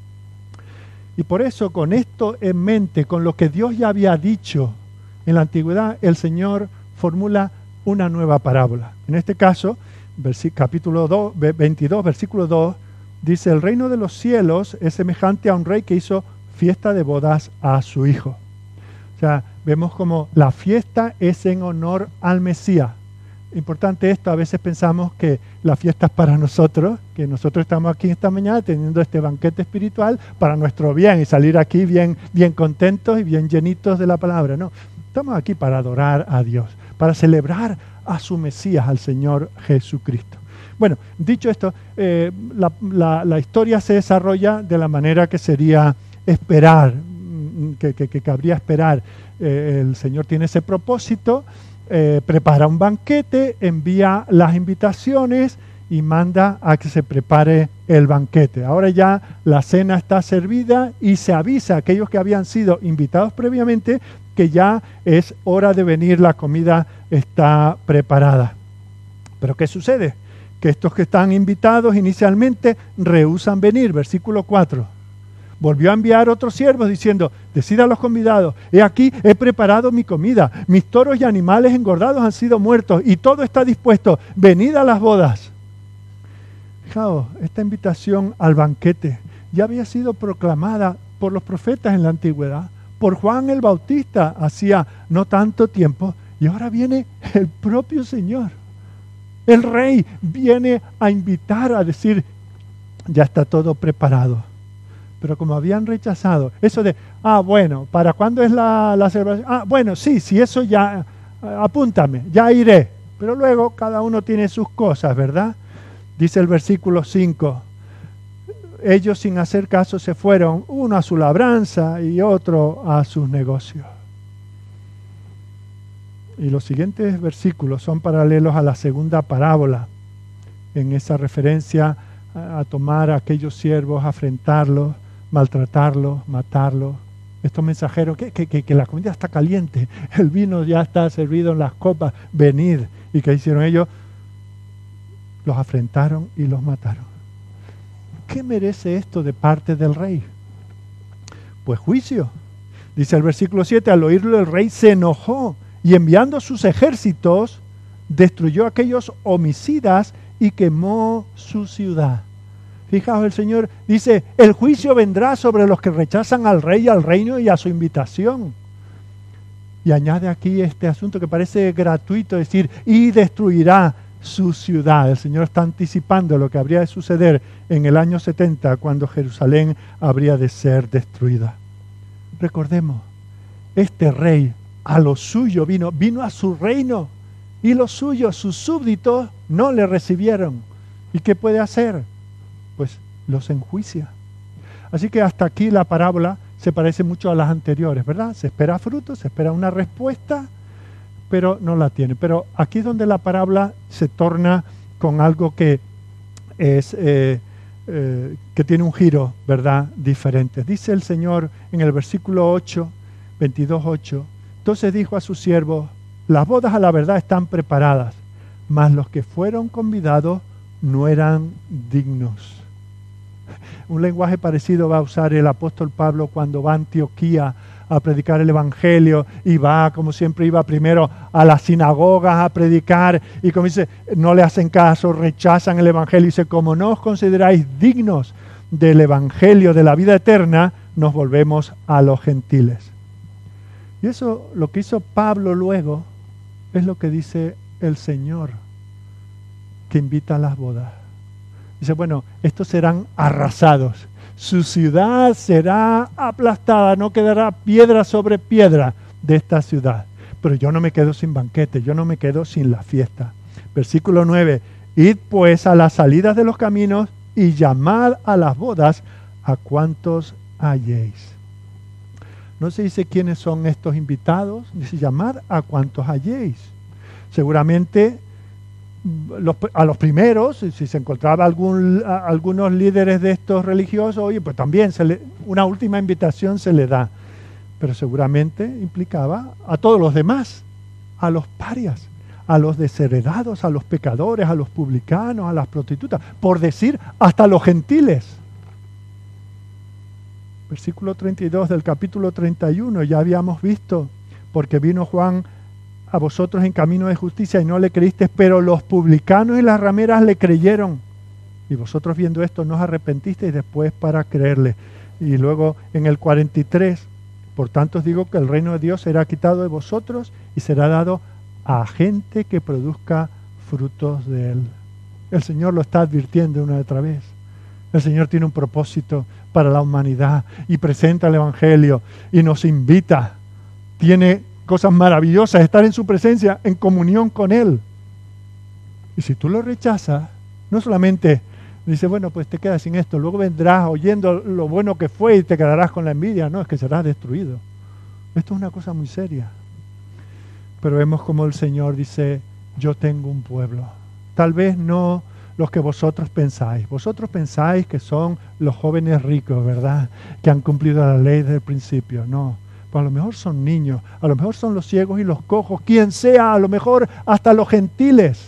Y por eso, con esto en mente, con lo que Dios ya había dicho en la antigüedad, el Señor formula una nueva parábola. En este caso, capítulo dos, veintidós, versículo dos, dice, el reino de los cielos es semejante a un rey que hizo fiesta de bodas a su hijo. O sea, vemos como la fiesta es en honor al Mesías. Importante esto, a veces pensamos que la fiesta es para nosotros, que nosotros estamos aquí esta mañana teniendo este banquete espiritual para nuestro bien y salir aquí bien, bien contentos y bien llenitos de la palabra. No, estamos aquí para adorar a Dios, para celebrar a su Mesías, al Señor Jesucristo. Bueno, dicho esto, eh, la, la, la historia se desarrolla de la manera que sería esperar, que, que, que cabría esperar. Eh, el Señor tiene ese propósito. Eh, prepara un banquete, envía las invitaciones y manda a que se prepare el banquete. Ahora ya la cena está servida y se avisa a aquellos que habían sido invitados previamente que ya es hora de venir, la comida está preparada. Pero ¿qué sucede? Que estos que están invitados inicialmente rehúsan venir. Versículo cuatro. Volvió a enviar otros siervos diciendo, decid a los convidados, he aquí, he preparado mi comida, mis toros y animales engordados han sido muertos y todo está dispuesto, venid a las bodas. Fijaos, esta invitación al banquete ya había sido proclamada por los profetas en la antigüedad, por Juan el Bautista hacía no tanto tiempo, y ahora viene el propio Señor. El Rey viene a invitar, a decir, ya está todo preparado. Pero como habían rechazado, eso de, ah, bueno, ¿para cuándo es la, la celebración? Ah, bueno, sí, si eso ya, apúntame, ya iré. Pero luego cada uno tiene sus cosas, ¿verdad? Dice el versículo cinco, ellos sin hacer caso se fueron, uno a su labranza y otro a sus negocios. Y los siguientes versículos son paralelos a la segunda parábola, en esa referencia a, a tomar a aquellos siervos, afrentarlos, maltratarlos, matarlos. Estos mensajeros, que, que, que, que la comida está caliente, el vino ya está servido en las copas, venid. ¿Y qué hicieron ellos? Los afrentaron y los mataron. ¿Qué merece esto de parte del rey? Pues juicio. Dice el versículo siete, al oírlo el rey se enojó y enviando sus ejércitos destruyó a aquellos homicidas y quemó su ciudad. Fijaos, el Señor dice, el juicio vendrá sobre los que rechazan al rey, al reino y a su invitación. Y añade aquí este asunto que parece gratuito, decir, y destruirá su ciudad. El Señor está anticipando lo que habría de suceder en el año setenta, cuando Jerusalén habría de ser destruida. Recordemos, este rey a lo suyo vino, vino a su reino, y los suyos, sus súbditos, no le recibieron. ¿Y qué puede hacer? Pues los enjuicia. Así que hasta aquí la parábola se parece mucho a las anteriores, ¿verdad? Se espera fruto, se espera una respuesta, pero no la tiene. Pero aquí es donde la parábola se torna con algo que es eh, eh, que tiene un giro, ¿verdad?, diferente. Dice el Señor en el versículo ocho, veintidós ocho, entonces dijo a sus siervos, las bodas a la verdad están preparadas, mas los que fueron convidados no eran dignos. Un lenguaje parecido va a usar el apóstol Pablo cuando va a Antioquía a predicar el Evangelio y va, como siempre, iba primero a las sinagogas a predicar y como dice, no le hacen caso, rechazan el Evangelio y dice, como no os consideráis dignos del Evangelio de la vida eterna, nos volvemos a los gentiles. Y eso, lo que hizo Pablo luego, es lo que dice el Señor, que invita a las bodas. Dice, bueno, estos serán arrasados. su ciudad será aplastada, no quedará piedra sobre piedra de esta ciudad. Pero yo no me quedo sin banquete, yo no me quedo sin la fiesta. Versículo nueve, id pues a las salidas de los caminos y llamad a las bodas a cuantos halléis. No se dice quiénes son estos invitados, dice llamad a cuantos halléis. Seguramente los, a los primeros, si se encontraba algún, a, algunos líderes de estos religiosos, oye, pues también se le, una última invitación se le da. Pero seguramente implicaba a todos los demás, a los parias, a los desheredados, a los pecadores, a los publicanos, a las prostitutas, por decir hasta los gentiles. Versículo treinta y dos del capítulo treinta y uno, ya habíamos visto, porque vino Juan a vosotros en camino de justicia y no le creísteis, pero los publicanos y las rameras le creyeron. Y vosotros viendo esto no os arrepentisteis después para creerle. Y luego en el cuarenta y tres, por tanto os digo que el reino de Dios será quitado de vosotros y será dado a gente que produzca frutos de él. El Señor lo está advirtiendo una y otra vez. El Señor tiene un propósito para la humanidad y presenta el Evangelio y nos invita. Tiene cosas maravillosas, estar en su presencia, en comunión con Él. Y si tú lo rechazas, no solamente dice, bueno, pues te quedas sin esto, luego vendrás oyendo lo bueno que fue y te quedarás con la envidia. No, es que serás destruido. Esto es una cosa muy seria. Pero vemos como el Señor dice, yo tengo un pueblo. Tal vez no los que vosotros pensáis. Vosotros pensáis que son los jóvenes ricos, ¿verdad? Que han cumplido la ley desde el principio. No, pues a lo mejor son niños, a lo mejor son los ciegos y los cojos, quien sea, a lo mejor hasta los gentiles.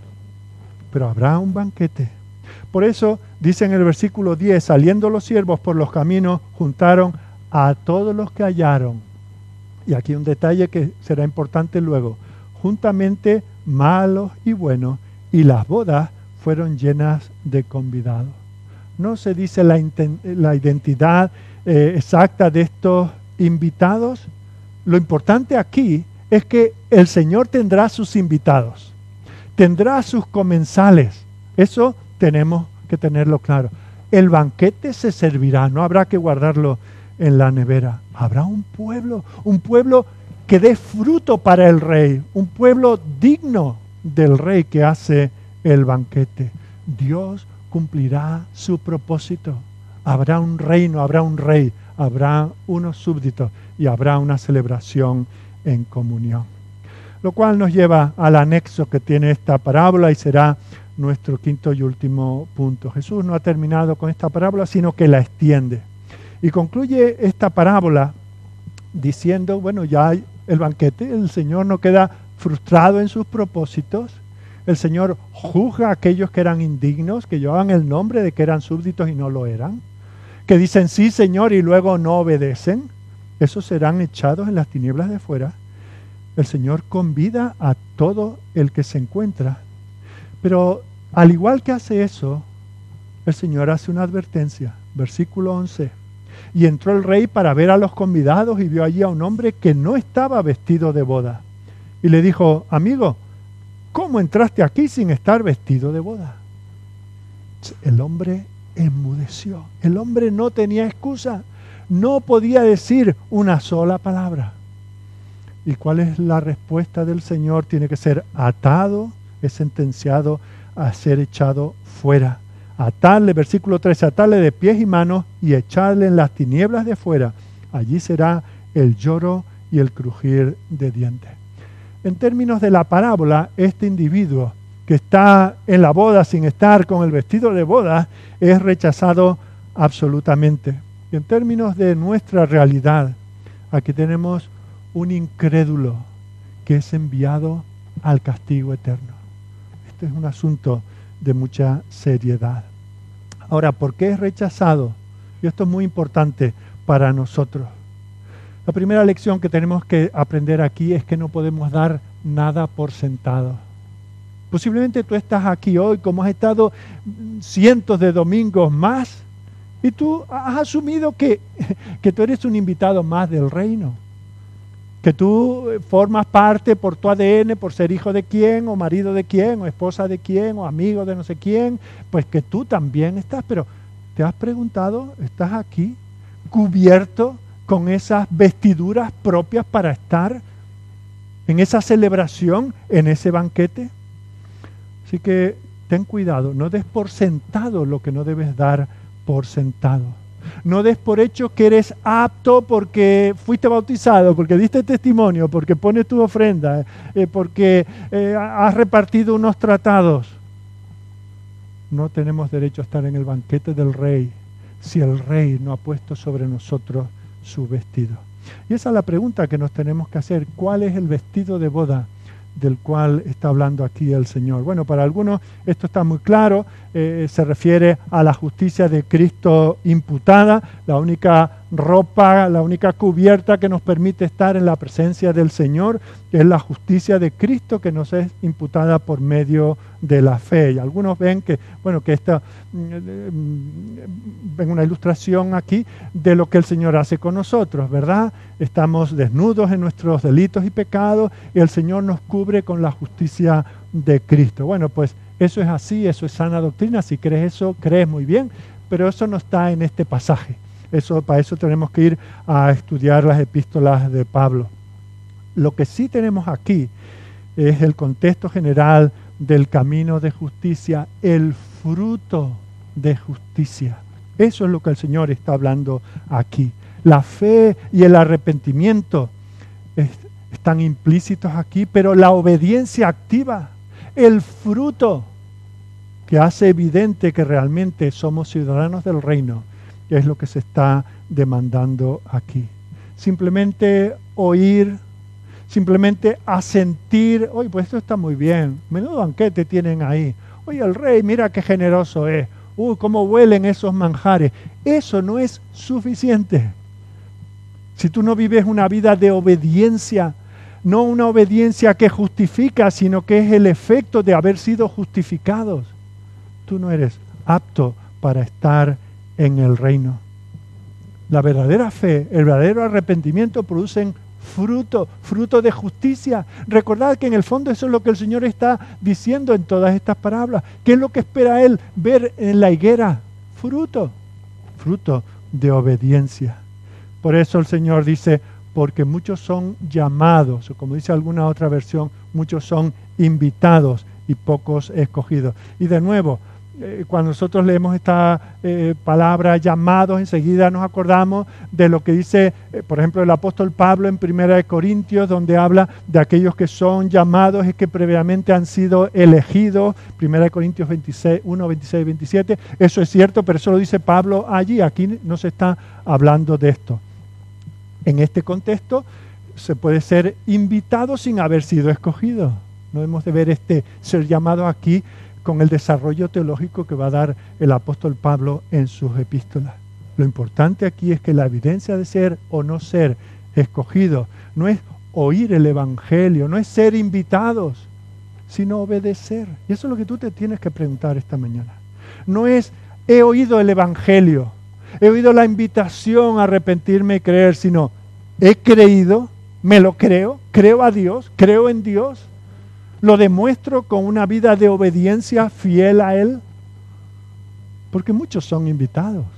Pero habrá un banquete. Por eso dice en el versículo diez, saliendo los siervos por los caminos, juntaron a todos los que hallaron. Y aquí un detalle que será importante luego. Juntamente malos y buenos, y las bodas fueron llenas de convidados. No se dice la, la identidad eh, exacta de estos invitados. Lo importante aquí es que el Señor tendrá sus invitados, tendrá sus comensales. Eso tenemos que tenerlo claro. El banquete se servirá, no habrá que guardarlo en la nevera. Habrá un pueblo, un pueblo que dé fruto para el rey, un pueblo digno del rey que hace el banquete. Dios cumplirá su propósito. Habrá un reino, habrá un rey, habrá unos súbditos y habrá una celebración en comunión. Lo cual nos lleva al anexo que tiene esta parábola y será nuestro quinto y último punto. Jesús no ha terminado con esta parábola, sino que la extiende. Y concluye esta parábola diciendo, bueno, ya hay el banquete, el Señor no queda frustrado en sus propósitos. El Señor juzga a aquellos que eran indignos, que llevaban el nombre de que eran súbditos y no lo eran, que dicen sí, Señor, y luego no obedecen. Esos serán echados en las tinieblas de fuera. El Señor convida a todo el que se encuentra. Pero al igual que hace eso, el Señor hace una advertencia. Versículo once. Y entró el rey para ver a los convidados y vio allí a un hombre que no estaba vestido de boda. Y le dijo, amigo, ¿cómo entraste aquí sin estar vestido de boda? El hombre enmudeció. El hombre no tenía excusa. No podía decir una sola palabra. ¿Y cuál es la respuesta del Señor? Tiene que ser atado, es sentenciado a ser echado fuera. Atarle, versículo trece, atarle de pies y manos y echarle en las tinieblas de fuera. Allí será el lloro y el crujir de dientes. En términos de la parábola, este individuo que está en la boda sin estar con el vestido de boda es rechazado absolutamente. Y en términos de nuestra realidad, aquí tenemos un incrédulo que es enviado al castigo eterno. Este es un asunto de mucha seriedad. Ahora, ¿por qué es rechazado? Y esto es muy importante para nosotros. La primera lección que tenemos que aprender aquí es que no podemos dar nada por sentado. Posiblemente tú estás aquí hoy, como has estado cientos de domingos más, y tú has asumido que, que tú eres un invitado más del reino. Que tú formas parte por tu A D N, por ser hijo de quién, o marido de quién, o esposa de quién, o amigo de no sé quién, pues que tú también estás, pero ¿Te has preguntado, estás aquí cubierto con esas vestiduras propias para estar en esa celebración, en ese banquete? Así que ten cuidado, no des por sentado lo que no debes dar por sentado. No des por hecho que eres apto porque fuiste bautizado, porque diste testimonio, porque pones tu ofrenda, eh, porque eh, has repartido unos tratados. No tenemos derecho a estar en el banquete del Rey si el Rey no ha puesto sobre nosotros su vestido. Y esa es la pregunta que nos tenemos que hacer. ¿Cuál es el vestido de boda del cual está hablando aquí el Señor? Bueno, para algunos esto está muy claro, eh, se refiere a la justicia de Cristo imputada, la única ropa, la única cubierta que nos permite estar en la presencia del Señor, que es la justicia de Cristo que nos es imputada por medio de la fe. Y algunos ven que, bueno, que esta, ven una ilustración aquí de lo que el Señor hace con nosotros, ¿verdad? Estamos desnudos en nuestros delitos y pecados y el Señor nos cubre con la justicia de Cristo. Bueno, pues eso es así, eso es sana doctrina. Si crees eso, crees muy bien, pero eso no está en este pasaje. Eso, para eso tenemos que ir a estudiar las epístolas de Pablo. Lo que sí tenemos aquí es el contexto general del camino de justicia, el fruto de justicia. Eso es lo que el Señor está hablando aquí. La fe y el arrepentimiento es, están implícitos aquí, pero la obediencia activa, el fruto que hace evidente que realmente somos ciudadanos del reino, es lo que se está demandando aquí. Simplemente oír, simplemente asentir. Oye, pues esto está muy bien, menudo banquete tienen ahí. Oye, el rey, mira qué generoso es. Uy, cómo huelen esos manjares. Eso no es suficiente. Si tú no vives una vida de obediencia, no una obediencia que justifica, sino que es el efecto de haber sido justificados, tú no eres apto para estar en el reino. La verdadera fe, el verdadero arrepentimiento producen fruto, fruto de justicia. Recordad que en el fondo eso es lo que el Señor está diciendo en todas estas parábolas. ¿Qué es lo que espera Él ver en la higuera? Fruto, fruto de obediencia. Por eso el Señor dice, porque muchos son llamados, o como dice alguna otra versión, muchos son invitados y pocos escogidos. Y de nuevo, Eh, cuando nosotros leemos esta eh, palabra llamados, enseguida nos acordamos de lo que dice, eh, por ejemplo, el apóstol Pablo en Primera de Corintios, donde habla de aquellos que son llamados y que previamente han sido elegidos. Primera de Corintios veintiséis, uno, veintiséis, veintisiete. Eso es cierto, pero eso lo dice Pablo allí. Aquí no se está hablando de esto. En este contexto se puede ser invitado sin haber sido escogido. No hemos de ver este ser llamado aquí con el desarrollo teológico que va a dar el apóstol Pablo en sus epístolas. Lo importante aquí es que la evidencia de ser o no ser escogido no es oír el evangelio, no es ser invitados, sino obedecer. Y eso es lo que tú te tienes que preguntar esta mañana. No es, he oído el evangelio, he oído la invitación a arrepentirme y creer, sino, he creído, me lo creo, creo a Dios, creo en Dios. ¿Lo demuestro con una vida de obediencia fiel a Él? Porque muchos son invitados.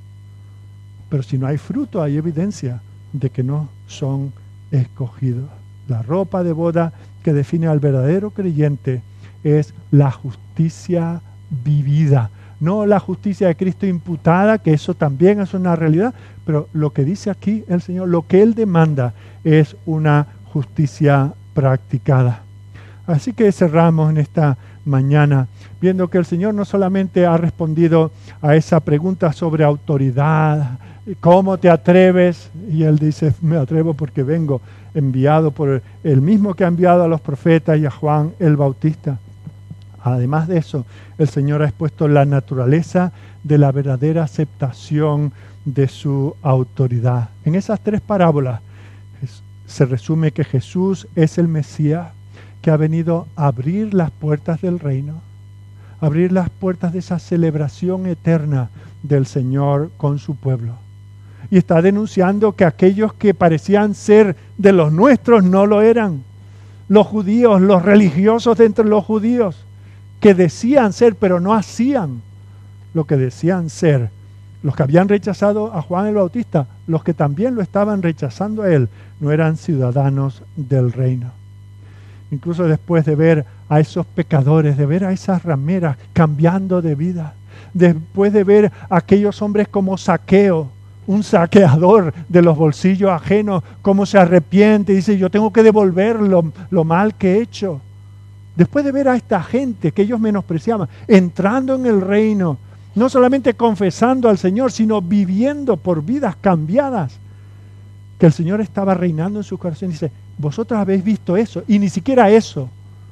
Pero si no hay fruto, hay evidencia de que no son escogidos. La ropa de boda que define al verdadero creyente es la justicia vivida. No la justicia de Cristo imputada, que eso también es una realidad, pero lo que dice aquí el Señor, lo que Él demanda es una justicia practicada. Así que cerramos en esta mañana viendo que el Señor no solamente ha respondido a esa pregunta sobre autoridad, ¿cómo te atreves? Y Él dice, me atrevo porque vengo enviado por el mismo que ha enviado a los profetas y a Juan el Bautista. Además de eso, el Señor ha expuesto la naturaleza de la verdadera aceptación de su autoridad. En esas tres parábolas se resume que Jesús es el Mesías, que ha venido a abrir las puertas del reino, abrir las puertas de esa celebración eterna del Señor con su pueblo. Y está denunciando que aquellos que parecían ser de los nuestros no lo eran. Los judíos, los religiosos de entre los judíos, que decían ser pero no hacían lo que decían ser, Los que habían rechazado a Juan el Bautista, los que también lo estaban rechazando a él, no eran ciudadanos del reino. Incluso después de ver a esos pecadores, de ver a esas rameras cambiando de vida, después de ver a aquellos hombres como Zaqueo, un saqueador de los bolsillos ajenos, cómo se arrepiente y dice, yo tengo que devolver lo, lo mal que he hecho. Después de ver a esta gente que ellos menospreciaban, entrando en el reino, no solamente confesando al Señor, sino viviendo por vidas cambiadas, que el Señor estaba reinando en su corazón. Dice, vosotros habéis visto eso, y ni siquiera eso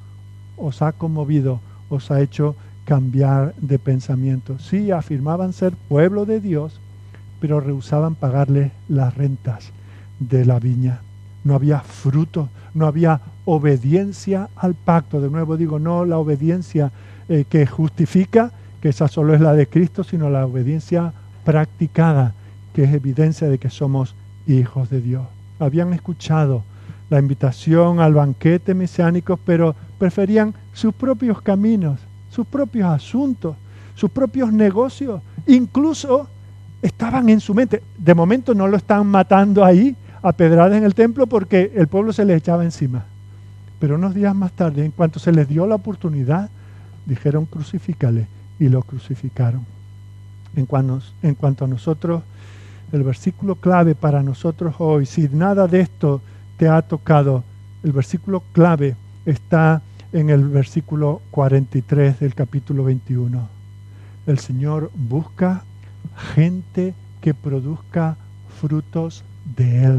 os ha conmovido, os ha hecho cambiar de pensamiento. Sí, afirmaban ser pueblo de Dios, pero rehusaban pagarle las rentas de la viña. No había fruto, no había obediencia al pacto. De nuevo digo, no la obediencia eh, que justifica, que esa solo es la de Cristo, sino la obediencia practicada, que es evidencia de que somos hijos de Dios. Habían escuchado la invitación al banquete mesiánico, pero preferían sus propios caminos, sus propios asuntos, sus propios negocios. Incluso estaban en su mente. De momento no lo están matando ahí a pedradas en el templo porque el pueblo se les echaba encima. Pero unos días más tarde, en cuanto se les dio la oportunidad, dijeron crucifícale, y lo crucificaron. En cuanto, en cuanto a nosotros, el versículo clave para nosotros hoy, si nada de esto te ha tocado, el versículo clave está en el versículo cuarenta y tres del capítulo veintiuno. El Señor busca gente que produzca frutos de Él.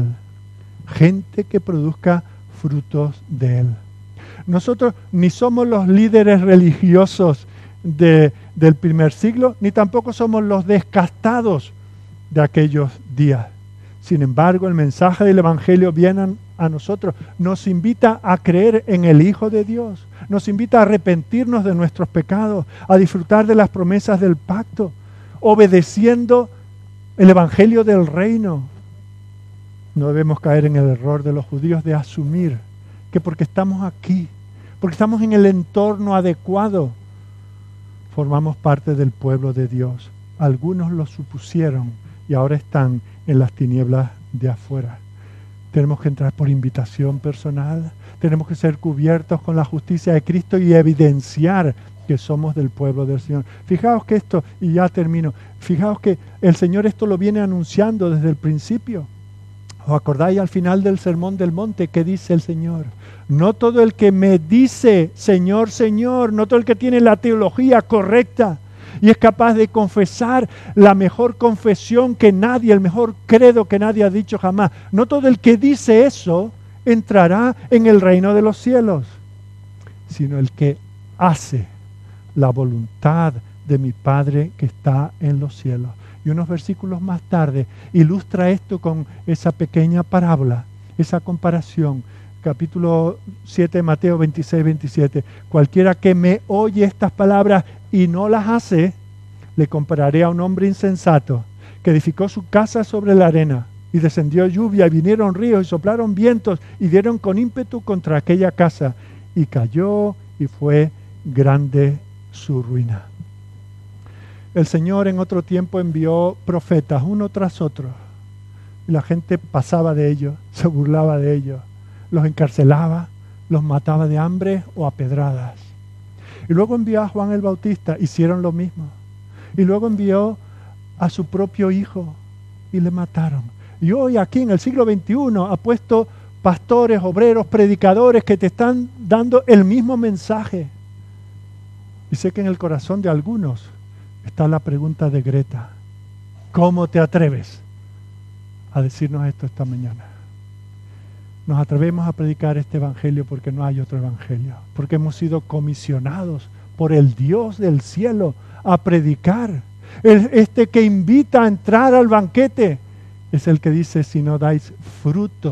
Gente que produzca frutos de Él. Nosotros ni somos los líderes religiosos de, del primer siglo, ni tampoco somos los descastados de aquellos días. Sin embargo, el mensaje del Evangelio viene a, a nosotros, nos invita a creer en el Hijo de Dios, nos invita a arrepentirnos de nuestros pecados, a disfrutar de las promesas del pacto, obedeciendo el Evangelio del reino. No debemos caer en el error de los judíos de asumir que porque estamos aquí, porque estamos en el entorno adecuado, formamos parte del pueblo de Dios. Algunos lo supusieron y ahora están en las tinieblas de afuera. Tenemos que entrar por invitación personal, tenemos que ser cubiertos con la justicia de Cristo y evidenciar que somos del pueblo del Señor. Fijaos que esto, y ya termino, fijaos que el Señor esto lo viene anunciando desde el principio. ¿Os acordáis al final del Sermón del Monte qué dice el Señor? No todo el que me dice Señor, Señor, no todo el que tiene la teología correcta y es capaz de confesar la mejor confesión que nadie, el mejor credo que nadie ha dicho jamás, no todo el que dice eso entrará en el reino de los cielos, sino el que hace la voluntad de mi Padre que está en los cielos. Y unos versículos más tarde ilustra esto con esa pequeña parábola, esa comparación. Capítulo siete, Mateo veintiséis, veintisiete. Cualquiera que me oye estas palabras y no las hace, le compararé a un hombre insensato que edificó su casa sobre la arena. Y descendió lluvia, y vinieron ríos, y soplaron vientos, y dieron con ímpetu contra aquella casa. Y cayó, y fue grande su ruina. El Señor en otro tiempo envió profetas, uno tras otro. Y la gente pasaba de ellos, se burlaba de ellos, los encarcelaba, los mataba de hambre o a pedradas. Y luego envió a Juan el Bautista, hicieron lo mismo. Y luego envió a su propio hijo y le mataron. Y hoy aquí en el siglo veintiuno ha puesto pastores, obreros, predicadores que te están dando el mismo mensaje. Y sé que en el corazón de algunos está la pregunta de Greta. ¿Cómo te atreves a decirnos esto esta mañana? Nos atrevemos a predicar este evangelio porque no hay otro evangelio, porque hemos sido comisionados por el Dios del cielo a predicar. El, este que invita a entrar al banquete es el que dice, si no dais fruto,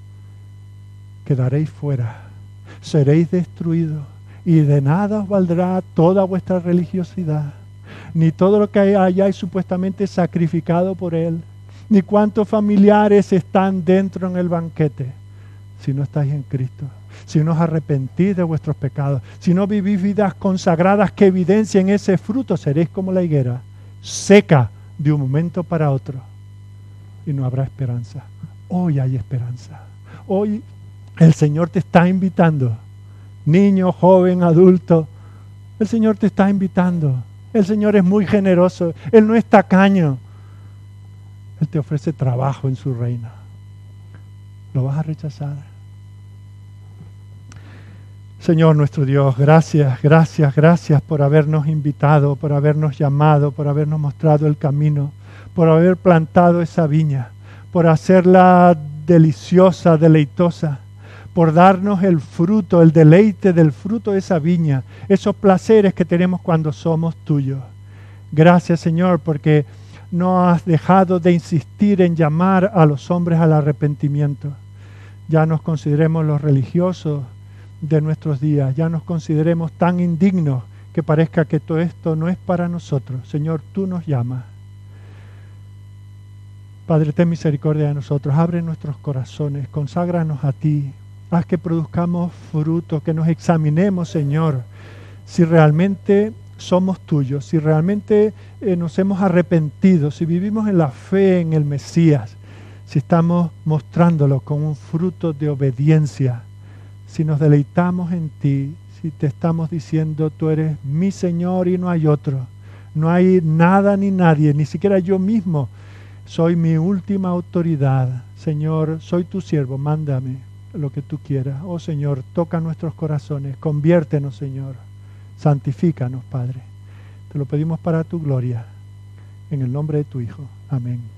quedaréis fuera, seréis destruidos y de nada os valdrá toda vuestra religiosidad, ni todo lo que hayáis supuestamente sacrificado por él, ni cuántos familiares están dentro en el banquete. Si no estáis en Cristo, si no os arrepentís de vuestros pecados, si no vivís vidas consagradas que evidencien ese fruto, seréis como la higuera, seca de un momento para otro y no habrá esperanza. Hoy hay esperanza. Hoy el Señor te está invitando. Niño, joven, adulto, el Señor te está invitando. El Señor es muy generoso. Él no es tacaño. Él te ofrece trabajo en su reino. ¿Lo vas a rechazar? Señor nuestro Dios, gracias, gracias, gracias por habernos invitado, por habernos llamado, por habernos mostrado el camino, por haber plantado esa viña, por hacerla deliciosa, deleitosa, por darnos el fruto, el deleite del fruto de esa viña, esos placeres que tenemos cuando somos tuyos. Gracias, Señor, porque no has dejado de insistir en llamar a los hombres al arrepentimiento. Ya nos consideremos los religiosos de nuestros días, ya nos consideremos tan indignos que parezca que todo esto no es para nosotros. Señor, tú nos llamas. Padre, ten misericordia de nosotros, abre nuestros corazones, conságranos a ti, haz que produzcamos fruto, que nos examinemos, Señor, si realmente somos tuyos, si realmente eh, nos hemos arrepentido, si vivimos en la fe en el Mesías, si estamos mostrándolo con un fruto de obediencia, si nos deleitamos en ti, si te estamos diciendo tú eres mi Señor y no hay otro, no hay nada ni nadie, ni siquiera yo mismo, soy mi última autoridad. Señor, soy tu siervo, mándame lo que tú quieras. Oh Señor, toca nuestros corazones, conviértenos, Señor, santifícanos, Padre. Te lo pedimos para tu gloria, en el nombre de tu Hijo. Amén.